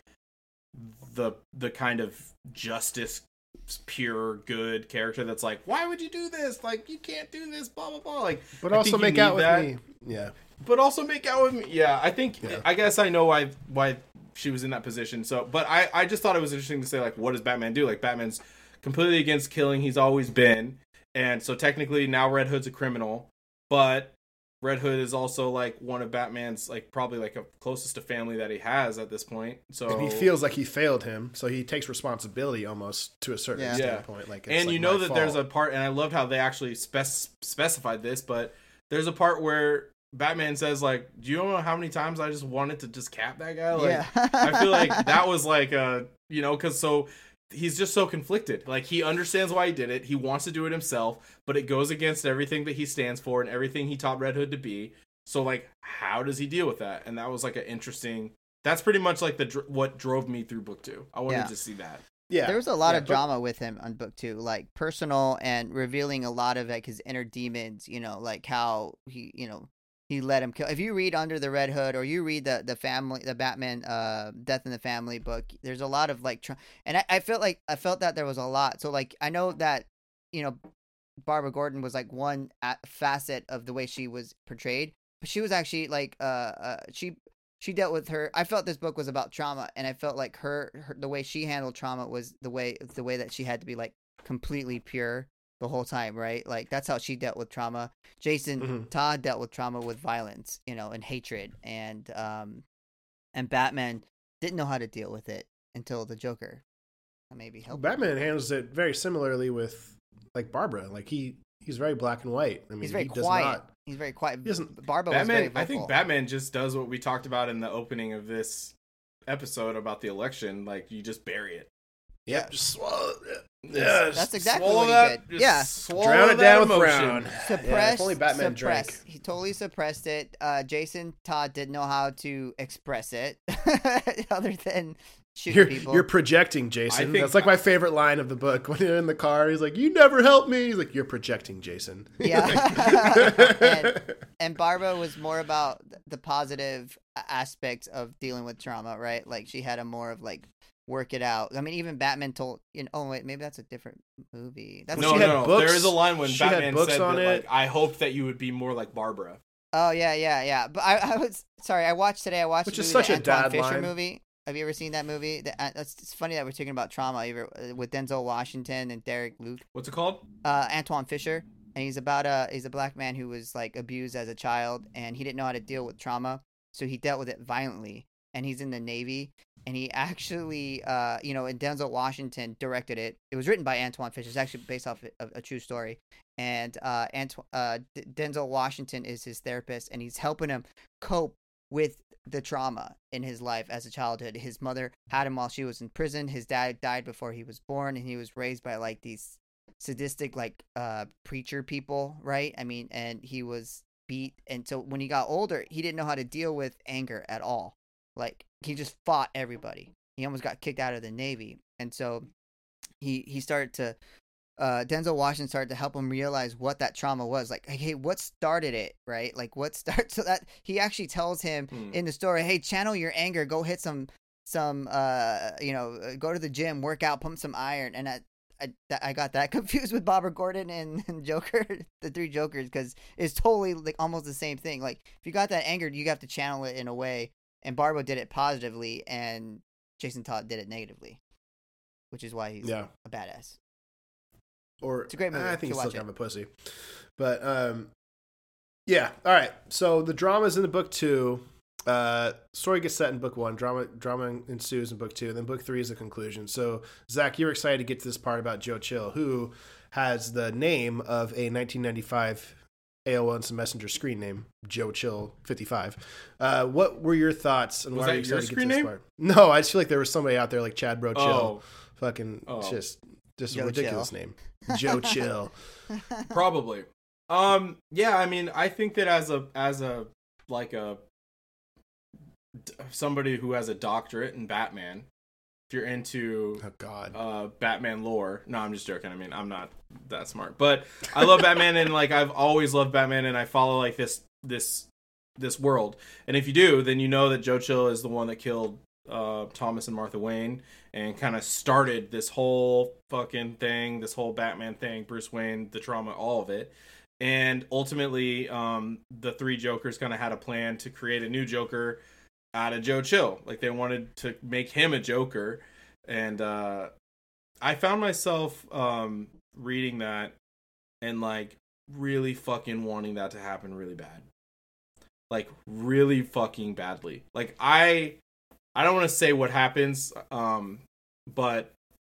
the the kind of justice pure good character that's like, why would you do this? Like, you can't do this, blah blah blah. Like, But I also think you make out need with that. me. Yeah. But also make out with me. Yeah, I think Yeah. I guess I know why why she was in that position. So, but I I just thought it was interesting to say, like, what does Batman do? Like, Batman's completely against killing. He's always been, and so technically now Red Hood's a criminal, but Red Hood is also like one of Batman's, like, probably like a closest to family that he has at this point. So And he feels like he failed him, so he takes responsibility almost to a certain Yeah. standpoint. Like, it's and like you know my that fault. there's a part, and I loved how they actually spec- specified this, but there's a part where Batman says, like, do you know how many times I just wanted to just cap that guy? Like, yeah. I feel like that was like a, you know, because so he's just so conflicted. Like, he understands why he did it. He wants to do it himself, but it goes against everything that he stands for and everything he taught Red Hood to be. So, like, how does he deal with that? And that was like an interesting. That's pretty much like the dr- what drove me through book two. I wanted Yeah. to see that. yeah. There was a lot Yeah, of but- drama with him on book two, like personal and revealing a lot of like his inner demons. You know, like how he, you know, he let him kill. If you read Under the Red Hood or you read the the family, the Batman, uh, Death in the Family book, there's a lot of like, tr- and I, I felt like I felt that there was a lot. So like I know that, you know, Barbara Gordon was like one a- facet of the way she was portrayed, but she was actually like, uh, uh she. She dealt with her. I felt this book was about trauma, and I felt like her, her the way she handled trauma was the way the way that she had to be like completely pure the whole time, right? Like that's how she dealt with trauma. Jason Mhm. Todd dealt with trauma with violence, you know, and hatred, and um, and Batman didn't know how to deal with it until the Joker maybe helped. him. Batman handles it very similarly with like Barbara. Like he he's very black and white. I mean, He's very he does quiet. not. He's very quiet. He doesn't- Barbara was very Batman, I think vocal. Batman just does what we talked about in the opening of this episode about the election. Like, you just bury it. Yeah, just swallow it. Just Yes. That's exactly swallow what he that- did. just Yeah. swallow Drown it that down with emotion. brown. suppressed. Yeah, if only Batman suppressed. drank. He totally suppressed it. Uh, Jason Todd didn't know how to express it, other than shooting You're, people. you're projecting, Jason. I think- That's like my favorite line of the book. When you're in the car, he's like, "You never helped me." He's like, "You're projecting, Jason." Yeah. and, and Barbara was more about the positive aspects of dealing with trauma, right? Like she had a more of like work it out. I mean, even Batman told you know. Oh wait, maybe that's a different movie. That's No, she no, had no. books- There is a line when she had Batman books said on that, it. like, I hope that you would be more like Barbara. Oh yeah, yeah, yeah. But I, I was sorry. I watched today. I watched Which the is movie, such the a Antoine dad Fisher line. movie. Have you ever seen that movie? The, uh, it's, it's funny that we're talking about trauma either, uh, with Denzel Washington and Derek Luke. What's it called? Uh, Antoine Fisher, and he's about a he's a black man who was like abused as a child, and he didn't know how to deal with trauma, so he dealt with it violently. And he's in the Navy, and he actually, uh, you know, and Denzel Washington directed it. It was written by Antoine Fisher. It's actually based off a, a true story. And uh, Anto- uh, D- Denzel Washington is his therapist, and he's helping him cope with the trauma in his life as a childhood. His mother had him while she was in prison. His dad died before he was born, and he was raised by like these sadistic, like uh, preacher people, right? I mean, and he was beat, and so when he got older, he didn't know how to deal with anger at all. Like he just fought everybody. He almost got kicked out of the Navy, and so he he started to uh, Denzel Washington started to help him realize what that trauma was. Like, hey, what started it, right? Like, what started so that he actually tells him Hmm. in the story, hey, channel your anger, go hit some, some, uh, you know, uh, go to the gym, work out, pump some iron. And I, I, that- I got that confused with Barbara Gordon and, and Joker, the three Jokers, because it's totally like almost the same thing. Like, if you got that anger, you have to channel it in a way. And Barbara did it positively, and Jason Todd did it negatively, which is why he's Yeah. a badass. Or It's a great movie. I You think should he's still watch kind of a pussy. But um, yeah. All right. So the drama's in the book two. Uh, story gets set in book one. Drama drama ensues in book two, and then book three is the conclusion. So Zach, you're excited to get to this part about Joe Chill, who has the name of a nineteen ninety-five A O L Instant Messenger screen name, Joe Chill fifty-five. Uh, what were your thoughts? And Was why are that you your excited to get screen to this name? part? No, I just feel like there was somebody out there like Chad Bro Chill, Oh, fucking Oh. just just a Joe ridiculous Chill. name, Joe Chill. probably. Um, yeah, I mean, I think that as a as a like a somebody who has a doctorate in Batman, if you're into Oh God. uh Batman lore. No, I'm just joking. I mean, I'm not that smart. But I love Batman, and like I've always loved Batman, and I follow like this this this world. And if you do, then you know that Joe Chill is the one that killed uh Thomas and Martha Wayne and kind of started this whole fucking thing, this whole Batman thing, Bruce Wayne, the trauma, all of it. And ultimately, um, the three Jokers kind of had a plan to create a new Joker out of Joe Chill. Like, they wanted to make him a Joker. And uh, I found myself um, reading that and, like, really fucking wanting that to happen really bad. Like, really fucking badly. Like, I... I don't want to say what happens, um, but...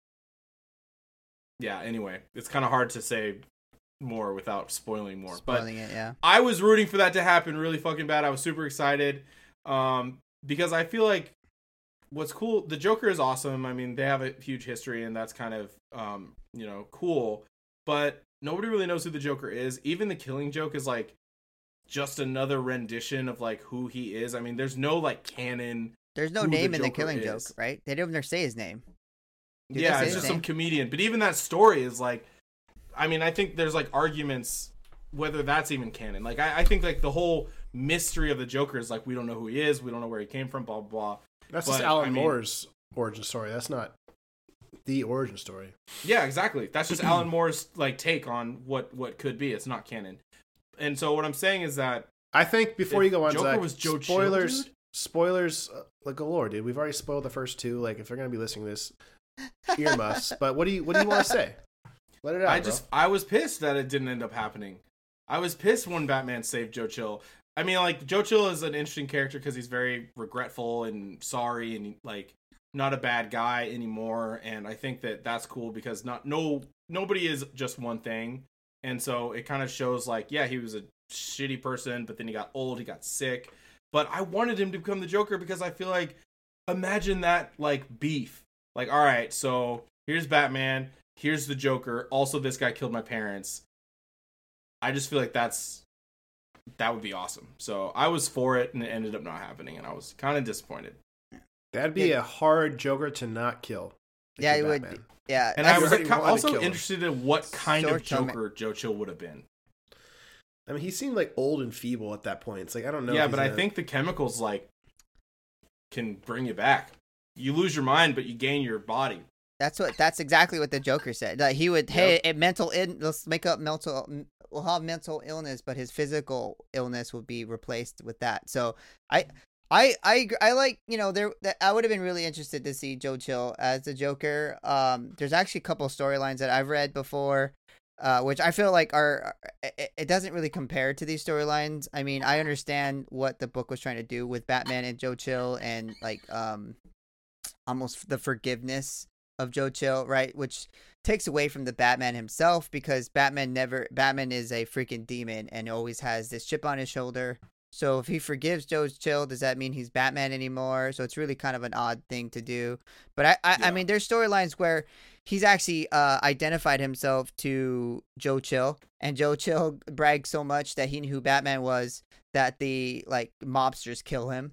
Yeah, anyway. It's kind of hard to say more without spoiling more. Spoiling but it, yeah. I was rooting for that to happen really fucking bad. I was super excited um, because I feel like what's cool, the Joker is awesome. I mean, they have a huge history, and that's kind of, um, you know, cool. But nobody really knows who the Joker is. Even the Killing Joke is, like, just another rendition of, like, who he is. I mean, there's no, like, canon. There's no who the name in the Joker Killing is. Joke, right? They don't even say his name. Do they Yeah, say it's his just some name? comedian. But even that story is, like, I mean, I think there's, like, arguments whether that's even canon. Like, I, I think, like, the whole mystery of the Joker is, like, we don't know who he is, we don't know where he came from, blah, blah, blah. That's But, just Alan I mean- Moore's origin story. That's not the origin story. Yeah, exactly. That's just Alan Moore's, like, take on what, what could be. It's not canon. And so what I'm saying is that I think before If you go on, Joker Zach, was Joe Chill, spoilers, dude? spoilers, uh, like galore, dude. We've already spoiled the first two. Like, if they're gonna be listening to this, earmuffs. But what do you what do you want to say? Let it out, I bro. just I was pissed that it didn't end up happening. I was pissed when Batman saved Joe Chill. I mean, like, Joe Chill is an interesting character because he's very regretful and sorry and, like, not a bad guy anymore. And I think that that's cool because not no nobody is just one thing. And so it kind of shows, like, yeah, he was a shitty person, but then he got old, he got sick. But I wanted him to become the Joker because I feel like, imagine that, like, beef. Like, all right, so here's Batman, here's the Joker. Also, this guy killed my parents. I just feel like that's that would be awesome. So I was for it, and it ended up not happening, and I was kind of disappointed. That'd be a hard Joker to not kill. Like Yeah, your it would Batman. be. Yeah. And that's- I was already like, wanted to also kill him. interested in what kind of Short-term- Joker Joe Chill would have been. I mean, he seemed like old and feeble at that point. It's like I don't know. yeah, if but he's I gonna- think the chemicals, like, can bring you back. You lose your mind, but you gain your body. That's what. That's exactly what the Joker said. Like, he would, hey, it mental. In, let's make up mental. We'll have mental illness, but his physical illness will be replaced with that. So I, I, I, agree- I like. You know, there. That I would have been really interested to see Joe Chill as the Joker. Um, there's actually a couple storylines that I've read before, uh, which I feel like are. It, it doesn't really compare to these storylines. I mean, I understand what the book was trying to do with Batman and Joe Chill, and like, um, almost the forgiveness of Joe Chill, right? Which takes away from the Batman himself, because Batman never Batman is a freaking demon and always has this chip on his shoulder. So if he forgives Joe Chill, does that mean he's Batman anymore? So it's really kind of an odd thing to do. But I I, Yeah. I mean, there's storylines where he's actually uh, identified himself to Joe Chill, and Joe Chill bragged so much that he knew who Batman was that the like mobsters kill him.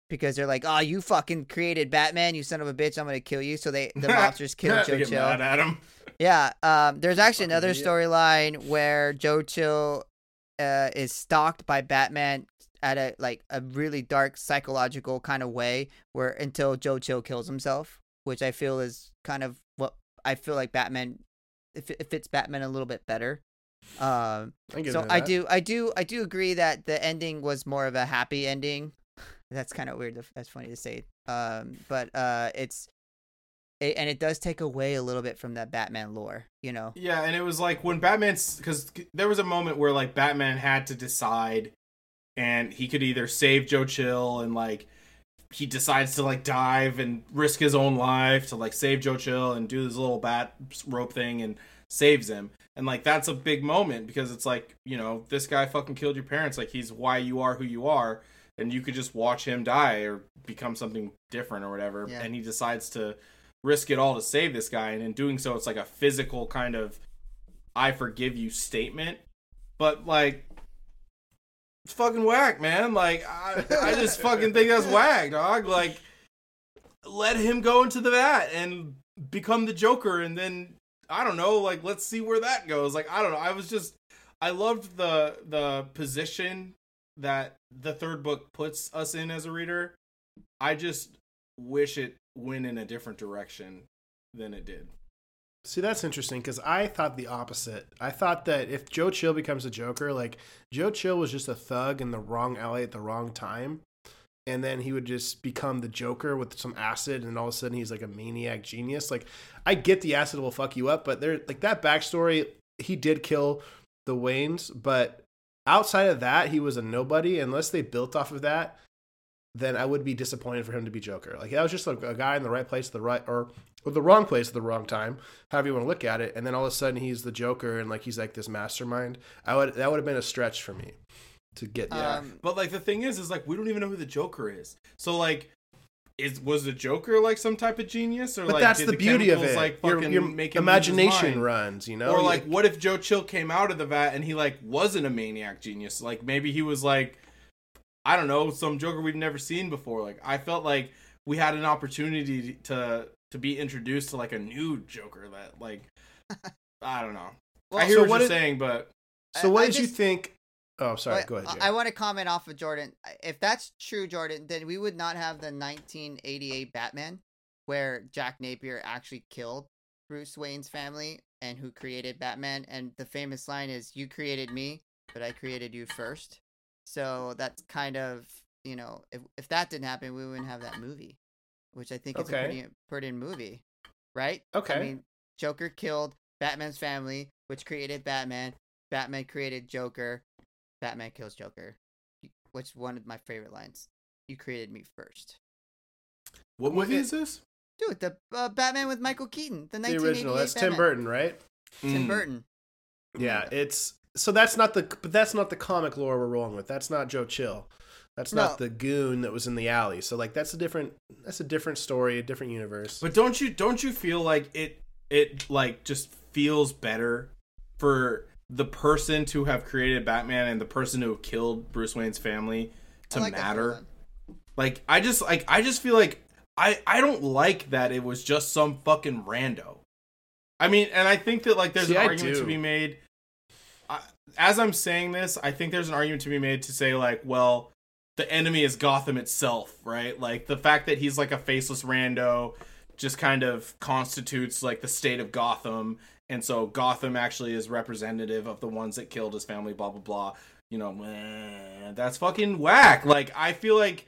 because they're like, "Oh, you fucking created Batman, you son of a bitch! I'm gonna kill you." So they the mobsters kill Joe They get Chill. mad at him. Yeah. Um. There's actually Fucking another idiot. storyline where Joe Chill uh, is stalked by Batman at a like a really dark psychological kind of way, where until Joe Chill kills himself, which I feel is kind of what I feel like Batman. It, it fits Batman a little bit better. Um. I get So into I that. do, I do, I do agree that the ending was more of a happy ending. That's kind of weird. to- That's funny to say. Um, but uh, it's, it, and it does take away a little bit from that Batman lore. You know. Yeah, and it was like when Batman's because there was a moment where like Batman had to decide, and he could either save Joe Chill and like he decides to like dive and risk his own life to like save Joe Chill and do this little bat rope thing and saves him. And like that's a big moment because it's like, you know, this guy fucking killed your parents, like he's why you are who you are, and you could just watch him die or become something different or whatever. Yeah. And he decides to risk it all to save this guy, and in doing so it's like a physical kind of I forgive you statement. But like it's fucking whack, man. Like I, I just fucking think that's whack, dog. Like let him go into the vat and become the Joker, and then I don't know, like let's see where that goes. Like I don't know. I was just I loved the the position that the third book puts us in as a reader. I just wish it went in a different direction than it did. See, that's interesting because I thought the opposite. I thought that if Joe Chill becomes a Joker, like Joe Chill was just a thug in the wrong alley at the wrong time, and then he would just become the Joker with some acid, and all of a sudden he's like a maniac genius. Like, I get the acid will fuck you up, but there, like that backstory, he did kill the Waynes, but outside of that, he was a nobody. Unless they built off of that, then I would be disappointed for him to be Joker. Like that was just a, a guy in the right place at the right or, or the wrong place at the wrong time, however you want to look at it. And then all of a sudden he's the Joker and like he's like this mastermind. I would that would have been a stretch for me to get there. Um, But like the thing is, is like we don't even know who the Joker is. So like, is was the Joker like some type of genius, or but like that's did the, the beauty of chemicals, it. Like your fucking your make him lose his imagination mind? runs, you know. Or like, what if Joe Chill came out of the vat and he like wasn't a maniac genius? Like maybe he was like, I don't know, some Joker we've never seen before. Like I felt like we had an opportunity to to be introduced to like a new Joker that like I don't know. Well, I hear so what, what you're did- saying, but so I- what I did you just- think? Oh, sorry. But Go ahead, Jay. I, I want to comment off of Jordan. If that's true, Jordan, then we would not have the nineteen eighty-eight Batman, where Jack Napier actually killed Bruce Wayne's family and who created Batman. And the famous line is, "You created me, but I created you first." So that's kind of, you know, if if that didn't happen, we wouldn't have that movie, which I think is Okay. a pretty pretty movie, right? Okay. I mean, Joker killed Batman's family, which created Batman. Batman created Joker. Batman kills Joker. Which is one of my favorite lines. You created me first. what What movie it- is this? Dude, the uh, Batman with Michael Keaton. The the nineteen eighty-eight original. That's Batman. Tim Burton, right? Tim Mm. Burton. Yeah, it's so that's not the but that's not the comic lore we're rolling with. That's not Joe Chill. That's not No. the goon that was in the alley. So like that's a different that's a different story, a different universe. But don't you don't you feel like it it like just feels better for the person to have created Batman and the person to have killed Bruce Wayne's family to I like that matter? storyline. Like I just like I just feel like I I don't like that it was just some fucking rando. I mean, and I think that like there's See, an I argument do. to be made. I, as I'm saying this, I think there's an argument to be made to say like, well, the enemy is Gotham itself, right? Like the fact that he's like a faceless rando just kind of constitutes like the state of Gotham, and so Gotham actually is representative of the ones that killed his family, blah blah blah. You know, man, that's fucking whack. Like I feel like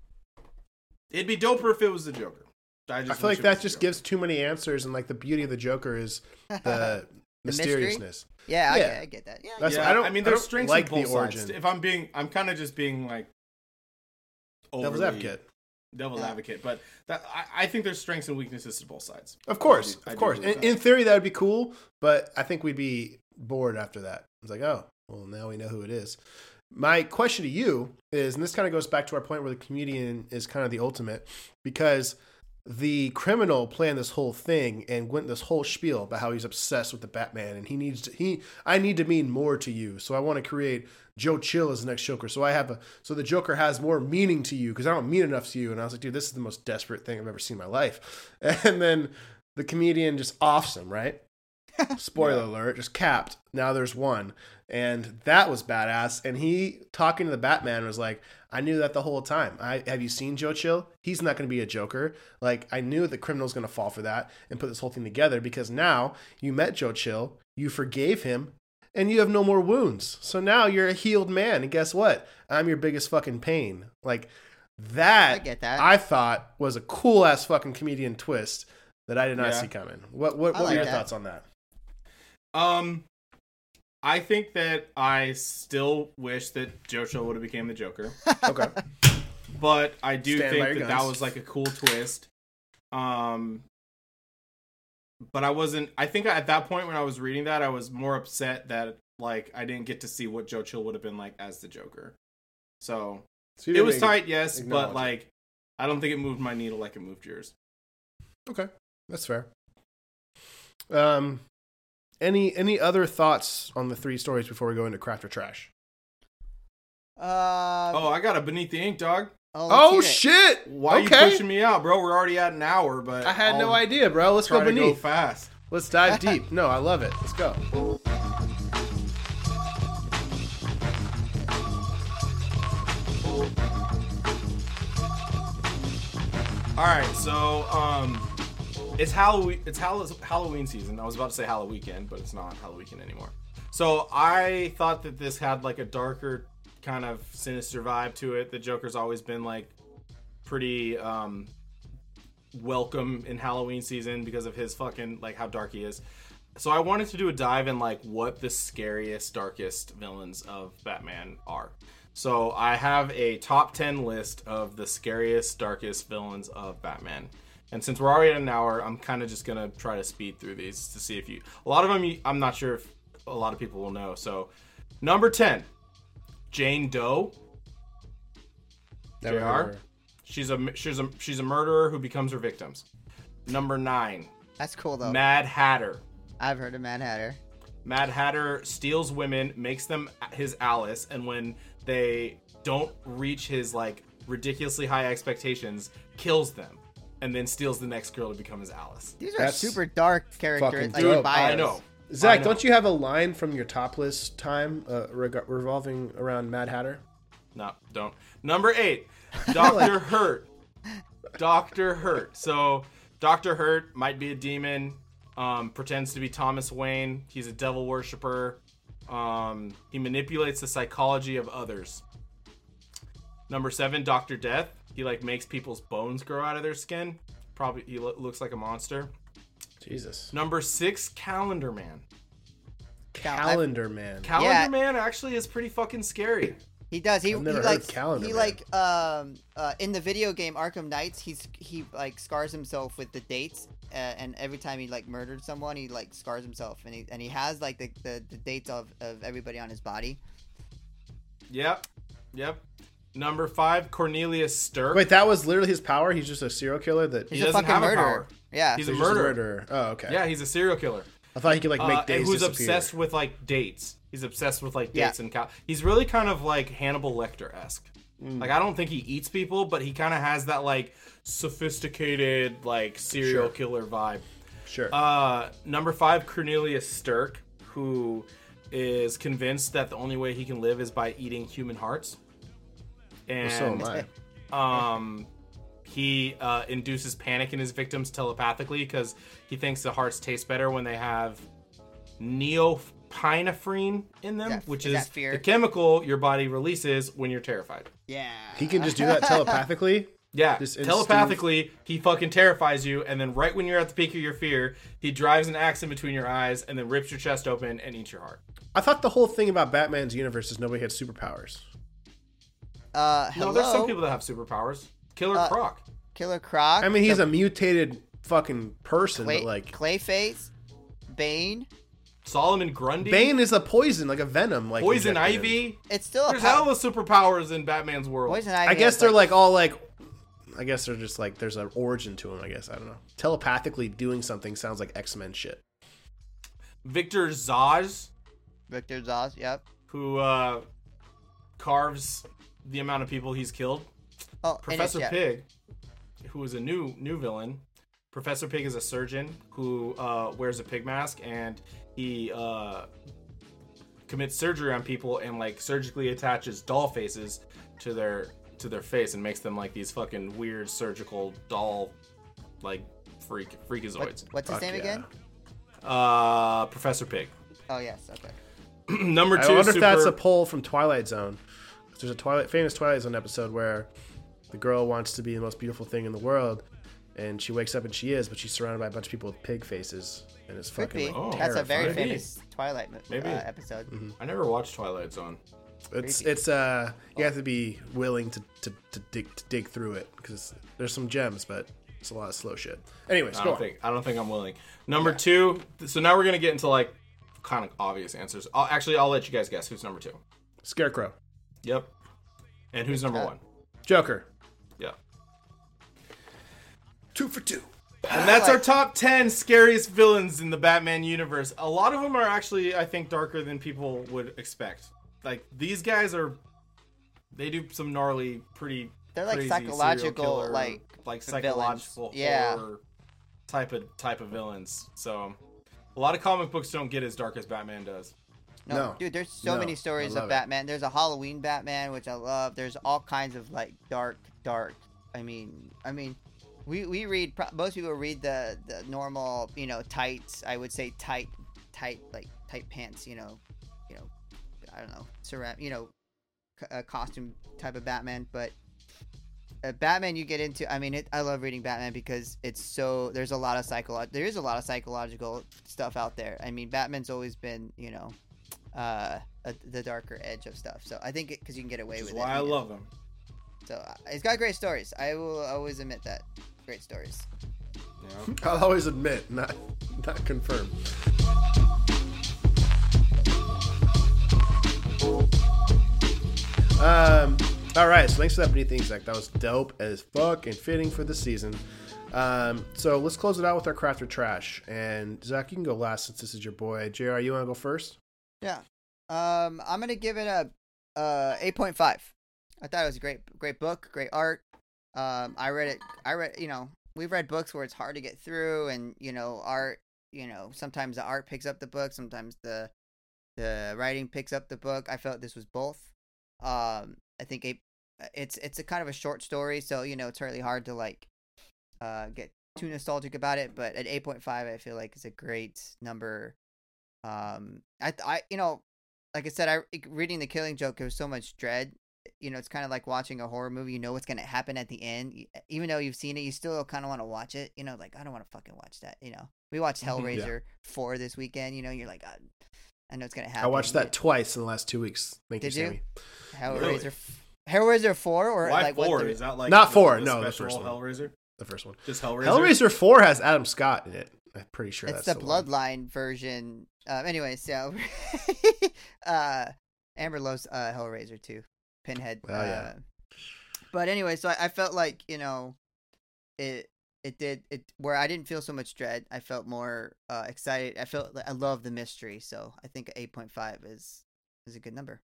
it'd be doper if it was the Joker. I, just I feel wish like it that was the just Joker. gives too many answers, and like the beauty of the Joker is the mystery? mysteriousness. Yeah, I, Yeah. get, I get that. Yeah, I That's- get Yeah, I don't- I mean, I there's don't strengths like in the both sides. origin. If I'm being, I'm kind of just being like Devil's overly- advocate. devil's Yeah. advocate, but that I, I think there's strengths and weaknesses to both sides. Of course, I do- I of do course. believe In, that. in theory, that would be cool, but I think we'd be bored after that. It's like, oh, well, now we know who it is. My question to you is, and this kind of goes back to our point where the comedian is kind of the ultimate, because the criminal planned this whole thing and went this whole spiel about how he's obsessed with the Batman and he needs to, he, I need to mean more to you. So I want to create Joe Chill as the next Joker. So I have a, so the Joker has more meaning to you because I don't mean enough to you. And I was like, dude, this is the most desperate thing I've ever seen in my life. And then the comedian just offs him, right? Spoiler yeah. alert, just capped. Now there's one. And that was badass. And he, talking to the Batman, was like, I knew that the whole time. I have you seen Joe Chill? He's not going to be a Joker. Like, I knew the criminal's going to fall for that and put this whole thing together because now you met Joe Chill, you forgave him, and you have no more wounds. So now you're a healed man. And guess what? I'm your biggest fucking pain. Like, that I, get that. I thought was a cool ass fucking comedian twist that I did not yeah. see coming. What what, what like were your that. thoughts on that? Um, I think that I still wish that Joe Chill would have became the Joker. Okay. But I do Stand think by your that guns. that was like a cool twist. Um, but I wasn't. I think at that point when I was reading that, I was more upset that like I didn't get to see what Joe Chill would have been like as the Joker. So, So you it didn't was even tight, yes, acknowledge but it. like I don't think it moved my needle like it moved yours. Okay, that's fair. Um, any any other thoughts on the three stories before we go into craft or trash? Uh, Oh, I got a Beneath the Ink, dog. oh, Oh let's hear it. shit! Why okay. are you pushing me out, bro? We're already at an hour, but I had no I'll idea, bro. Let's try go to go beneath. fast. Let's dive deep. No, I love it. Let's go. All right, so um, it's Halloween. It's Hall- Halloween season. I was about to say Halloween weekend, but it's not Halloween weekend anymore. So I thought that this had like a darker, kind of sinister vibe to it. The Joker's always been like pretty um, welcome in Halloween season because of his fucking like how dark he is. So I wanted to do a dive in like what the scariest, darkest villains of Batman are. So I have a top ten list of the scariest, darkest villains of Batman. And since we're already at an hour, I'm kind of just going to try to speed through these to see if you... A lot of them, you, I'm not sure if a lot of people will know. So, number ten, Jane Doe. Never J heard of R. her. She's a, she's, a, she's a murderer who becomes her victims. Number nine, That's cool though. Mad Hatter. I've heard of Mad Hatter. Mad Hatter steals women, makes them his Alice, and when they don't reach his like ridiculously high expectations, kills them, and then steals the next girl to become his Alice. These are That's super dark characters. fucking Like dope. bios. I know. Zach, I know. don't you have a line from your top list time uh, reg- revolving around Mad Hatter? No, don't. Number eight, Doctor Hurt. Doctor Hurt. So Doctor Hurt might be a demon. Um, pretends to be Thomas Wayne. He's a devil worshiper. Um, he manipulates the psychology of others. Number seven, Doctor Death. He like makes people's bones grow out of their skin. Probably he lo- looks like a monster. Jesus. Number six, Calendar Man. Calendar Man. Calendar Yeah. Man actually is pretty fucking scary. He does. He, I've he never heard like of Calendar he Man. like um uh in the video game Arkham Knights. He's he like scars himself with the dates, uh, and every time he like murdered someone, he like scars himself, and he and he has like the the, the dates of of everybody on his body. Yep. Yep. Number five, Cornelius Stirk. Wait, that was literally his power? He's just a serial killer that... He's He a doesn't fucking have a murderer. power. Yeah. He's he's a just murderer. Oh, okay. Yeah, he's a serial killer. I thought he could like make Uh, days and who's disappear. obsessed with like dates. He's obsessed with like Yeah. dates and cow. He's really kind of like Hannibal Lecter-esque. Mm. Like I don't think he eats people, but he kind of has that like sophisticated like serial Sure. killer vibe. Sure. Uh, number five, Cornelius Stirk, who is convinced that the only way he can live is by eating human hearts. And so am I. um, he uh, induces panic in his victims telepathically because he thinks the hearts taste better when they have neopinephrine in them, Is that- which is is that fear? the chemical your body releases when you're terrified. Yeah. He can just do that telepathically? Yeah, Just telepathically, he fucking terrifies you, and then right when you're at the peak of your fear, he drives an axe in between your eyes and then rips your chest open and eats your heart. I thought the whole thing about Batman's universe is nobody had superpowers. Uh, hello. No, there's some people that have superpowers. Killer Uh, Croc. Killer Croc. I mean, he's the a mutated fucking person, Clay, but like... Clayface, Bane. Solomon Grundy. Bane is a poison, like a venom. Like Poison injected in. Ivy. It's still a There's pow- hella superpowers in Batman's world. Poison Ivy. I guess has, they're like like all like I guess they're just like there's an origin to them. I guess I don't know. Telepathically doing something sounds like X-Men shit. Victor Zaz, Victor Zaz, yep. who uh, carves the amount of people he's killed. Oh, Professor and it's- Pig, who is a new new villain. Professor Pig is a surgeon who uh, wears a pig mask, and he uh, commits surgery on people and like surgically attaches doll faces to their to their face and makes them like these fucking weird surgical doll like freak freakazoids. What, what's his Fuck name yeah. again? Uh, Professor Pig. Oh yes, okay. Number two. I wonder super... if that's a poll from Twilight Zone. There's a Twilight, famous Twilight Zone episode where the girl wants to be the most beautiful thing in the world, and she wakes up and she is, but she's surrounded by a bunch of people with pig faces, and it's Could fucking be. like, Oh, That's a very terrifying. famous Twilight mo- Maybe. Uh, episode. Mm-hmm. I never watched Twilight Zone. It's Creepy. it's uh you have to be willing to to, to dig to dig through it because there's some gems, but it's a lot of slow shit. Anyways, I go don't on. think I don't think I'm willing. Number two. So now we're gonna get into like kind of obvious answers. I'll, actually, I'll let you guys guess who's number two. Scarecrow, Yep. And who's number Uh, one? Joker, Yeah. two for two. And that's our top ten scariest villains in the Batman universe. A lot of them are actually, I think, darker than people would expect. Like, these guys are... They do some gnarly, pretty They're like crazy psychological, serial killer, like, like villains. psychological Yeah. horror type of type of villains. So, a lot of comic books don't get as dark as Batman does. No, No. dude, there's so No. many I stories love of it. Batman. There's a Halloween Batman, which I love. There's all kinds of like dark, dark. I mean, I mean, we we read. pro- Most people read the the normal, you know, tights. I would say tight, tight like tight pants. You know, you know, I don't know, surround. You know, c- a costume type of Batman, but. Uh, Batman, you get into. I mean, it, I love reading Batman because it's so. There's a lot of psycholo- There is a lot of psychological stuff out there. I mean, Batman's always been, you know, uh, a, the darker edge of stuff. So I think because you can get away Which is with why it. I you know. love them. So uh, it's got great stories. I will always admit that. Great stories. Yeah. I'll always admit, not not confirm. Um. All right. So thanks for that beneath things, Zach. That was dope as fuck and fitting for the season. Um. So let's close it out with our craft or trash. And Zach, you can go last since this is your boy. J R, you want to go first? Yeah. Um, I'm gonna give it a uh eight point five. I thought it was a great, great book, great art. Um, I read it. I read, you know, we've read books where it's hard to get through, and you know, art. You know, sometimes the art picks up the book, sometimes the the writing picks up the book. I felt this was both. Um, I think it, it's it's a kind of a short story, so you know, it's really hard to like uh get too nostalgic about it. But at eight point five, I feel like it's a great number. Um, I I you know. Like I said, I reading The Killing Joke, there was so much dread. You know, it's kind of like watching a horror movie. You know what's going to happen at the end. You- Even though you've seen it, you still kind of want to watch it. You know, like, I don't want to fucking watch that. You know, we watched Hellraiser four this weekend. You know, you're like, God, I know it's going to happen. I watched that twice in the last two weeks. Thank Did you, you? Sammy. Hellraiser, Really? f- Hellraiser four? Or Why like four? what the- Is that like Not the- four, the no, the special first one. Hellraiser? The first one. Just Hellraiser. Hellraiser four has Adam Scott in it. I'm pretty sure It's that's the one. Bloodline version. Um, anyway, so uh, Amber loves uh, Hellraiser too. Pinhead. Oh, yeah. Uh, but anyway, so I, I felt like, you know, it it did it where I didn't feel so much dread. I felt more uh, excited. I felt I love the mystery. So I think eight point five is is a good number.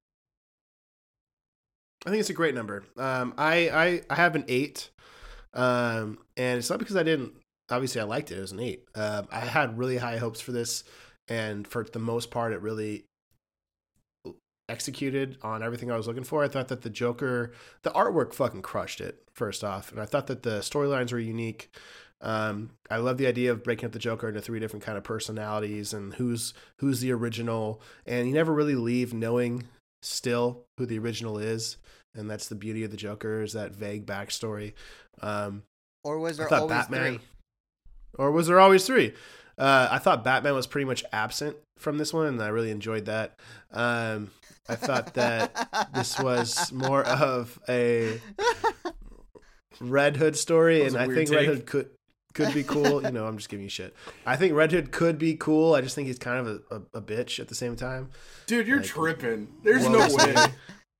I think it's a great number. Um, I, I, I have an eight. Um, and it's not because I didn't, obviously I liked it. It was an eight. Um, I had really high hopes for this. And for the most part, it really executed on everything I was looking for. I thought that the Joker, the artwork fucking crushed it, first off. And I thought that the storylines were unique. Um, I love the idea of breaking up the Joker into three different kind of personalities and who's, who's the original. And you never really leave knowing still who the original is. And that's the beauty of the Joker, is that vague backstory. Um, Or was I there thought always Batman, three? or was there always three? Uh, I thought Batman was pretty much absent from this one, and I really enjoyed that. Um, I thought that this was more of a Red Hood story, That was and a I weird think Red take. Hood could could be cool. You know, I'm just giving you shit. I think Red Hood could be cool. I just think he's kind of a, a, a bitch at the same time. Dude, you're Like, tripping. There's Woe no is way. me.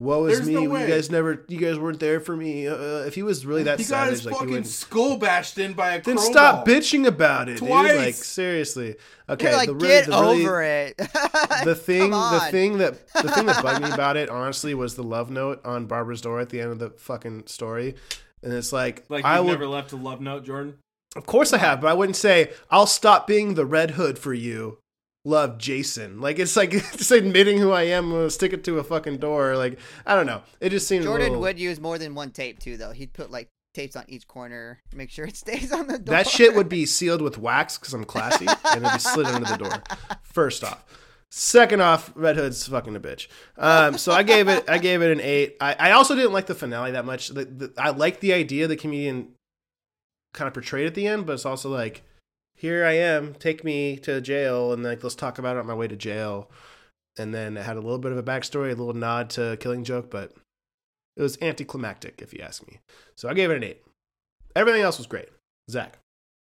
woe is There's me. no you way. guys never, you guys weren't there for me. Uh, if he was really that He got savage, his like he fucking wouldn't. skull bashed in by a Then crowbar. stop bitching about it, Twice. dude. Like seriously. Okay, You're like, the really, get the really, over it. the thing, Come the on. thing that the thing that bugged me about it, honestly, was the love note on Barbara's door at the end of the fucking story, and it's like, Like I you've would, never left a love note, Jordan. of course I have, but I wouldn't say I'll stop being the Red Hood for you. Love, Jason. Like it's like just admitting who I am. I'm gonna stick it to a fucking door. Like I don't know. It just seems Jordan a little, would use more than one tape too, though. He'd put like tapes on each corner, make sure it stays on the door. that shit would be sealed with wax because I'm classy, and it'd be slid under the door. First off. Second off, Red Hood's fucking a bitch. Um, so I gave it, I gave it an eight. I, I also didn't like the finale that much. The, the, I like the idea the comedian kind of portrayed at the end, but it's also like, here I am, take me to jail, and like let's talk about it on my way to jail. And then it had a little bit of a backstory, a little nod to Killing Joke, but it was anticlimactic, if you ask me. So I gave it an eight. Everything else was great. Zach.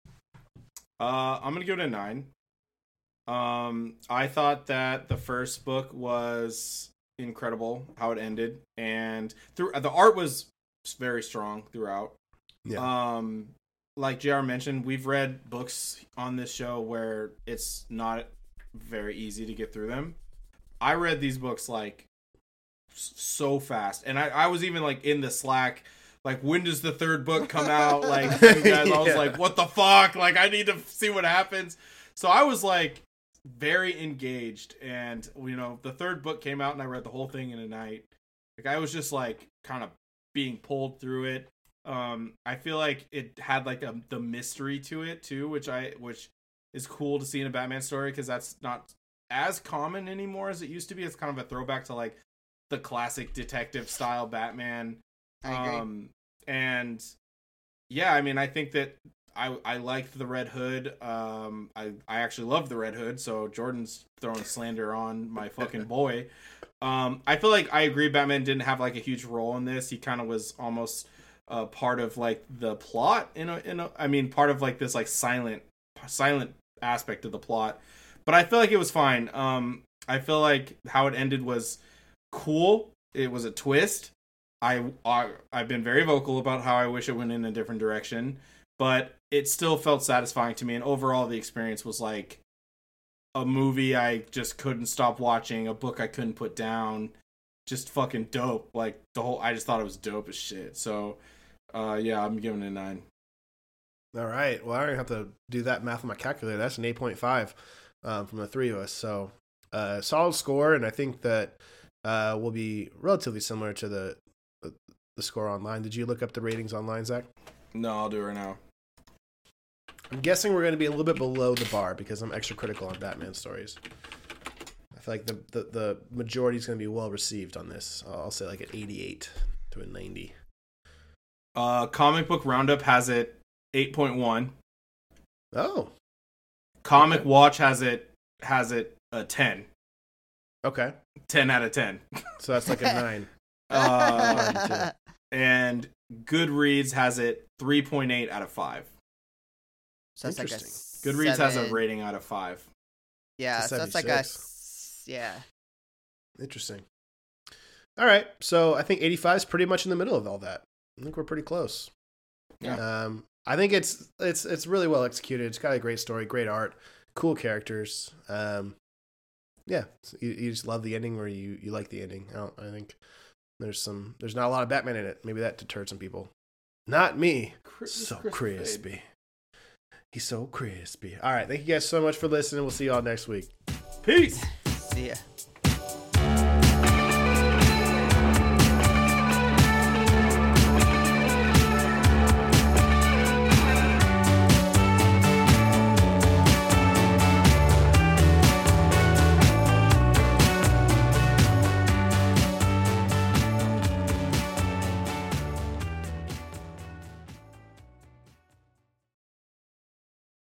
Uh, I'm gonna give it a nine. Um, I thought that the first book was incredible, how it ended, and through the art was very strong throughout. Yeah. Um, like J R mentioned, we've read books on this show where it's not very easy to get through them. I read these books like so fast, and I, I was even like in the Slack, like, when does the third book come out? Like, you guys, I was Yeah. like, what the fuck? Like, I need to see what happens. So I was like very engaged, and you know, the third book came out, and I read the whole thing in a night. Like, I was just like kind of being pulled through it. Um, I feel like it had like a, the mystery to it too, which I which is cool to see in a Batman story because that's not as common anymore as it used to be. It's kind of a throwback to like the classic detective style Batman. I agree. Um, and yeah, I mean, I think that I I liked the Red Hood. Um, I I actually love the Red Hood. So Jordan's throwing slander on my fucking boy. Um, I feel like I agree. Batman didn't have like a huge role in this. He kind of was almost uh, part of like the plot. In a, in a, I mean, part of like this like silent silent aspect of the plot. But I feel like it was fine. Um, I feel like how it ended was cool. It was a twist. I, I I've been very vocal about how I wish it went in a different direction, but it still felt satisfying to me. And overall, the experience was like a movie I just couldn't stop watching, a book I couldn't put down. Just fucking dope. Like the whole, I just thought it was dope as shit. So, uh, yeah, I'm giving it a nine. All right. Well, I don't have to do that math on my calculator. That's an eight point five um, from the three of us. So, uh, solid score, and I think that uh, will be relatively similar to the, the the score online. Did you look up the ratings online, Zach? No, I'll do it right now. I'm guessing we're going to be a little bit below the bar because I'm extra critical on Batman stories. I feel like the the, the majority is going to be well received on this. I'll say like an eighty-eight to a ninety. Uh, Comic Book Roundup has it eight point one. Oh, Comic Okay. Watch has it has it a ten. okay. ten out of ten. So that's like a nine. Uh, and Goodreads has it three point eight out of five. So that's like a Interesting. Goodreads has a seven. rating out of five. Yeah, It's a so that's like a seventy-six. s- yeah. Interesting. All right. So I think eighty-five is pretty much in the middle of all that. I think we're pretty close. Yeah. Um, I think it's it's it's really well executed. It's got a great story, great art, cool characters. Um, yeah, so you, you just love the ending, or you, you like the ending. I, don't, I think there's some there's not a lot of Batman in it. Maybe that deterred some people. Not me. Chris- So Chris crispy. Fade. He's so crispy. All right. Thank you guys so much for listening. We'll see you all next week. Peace. See ya.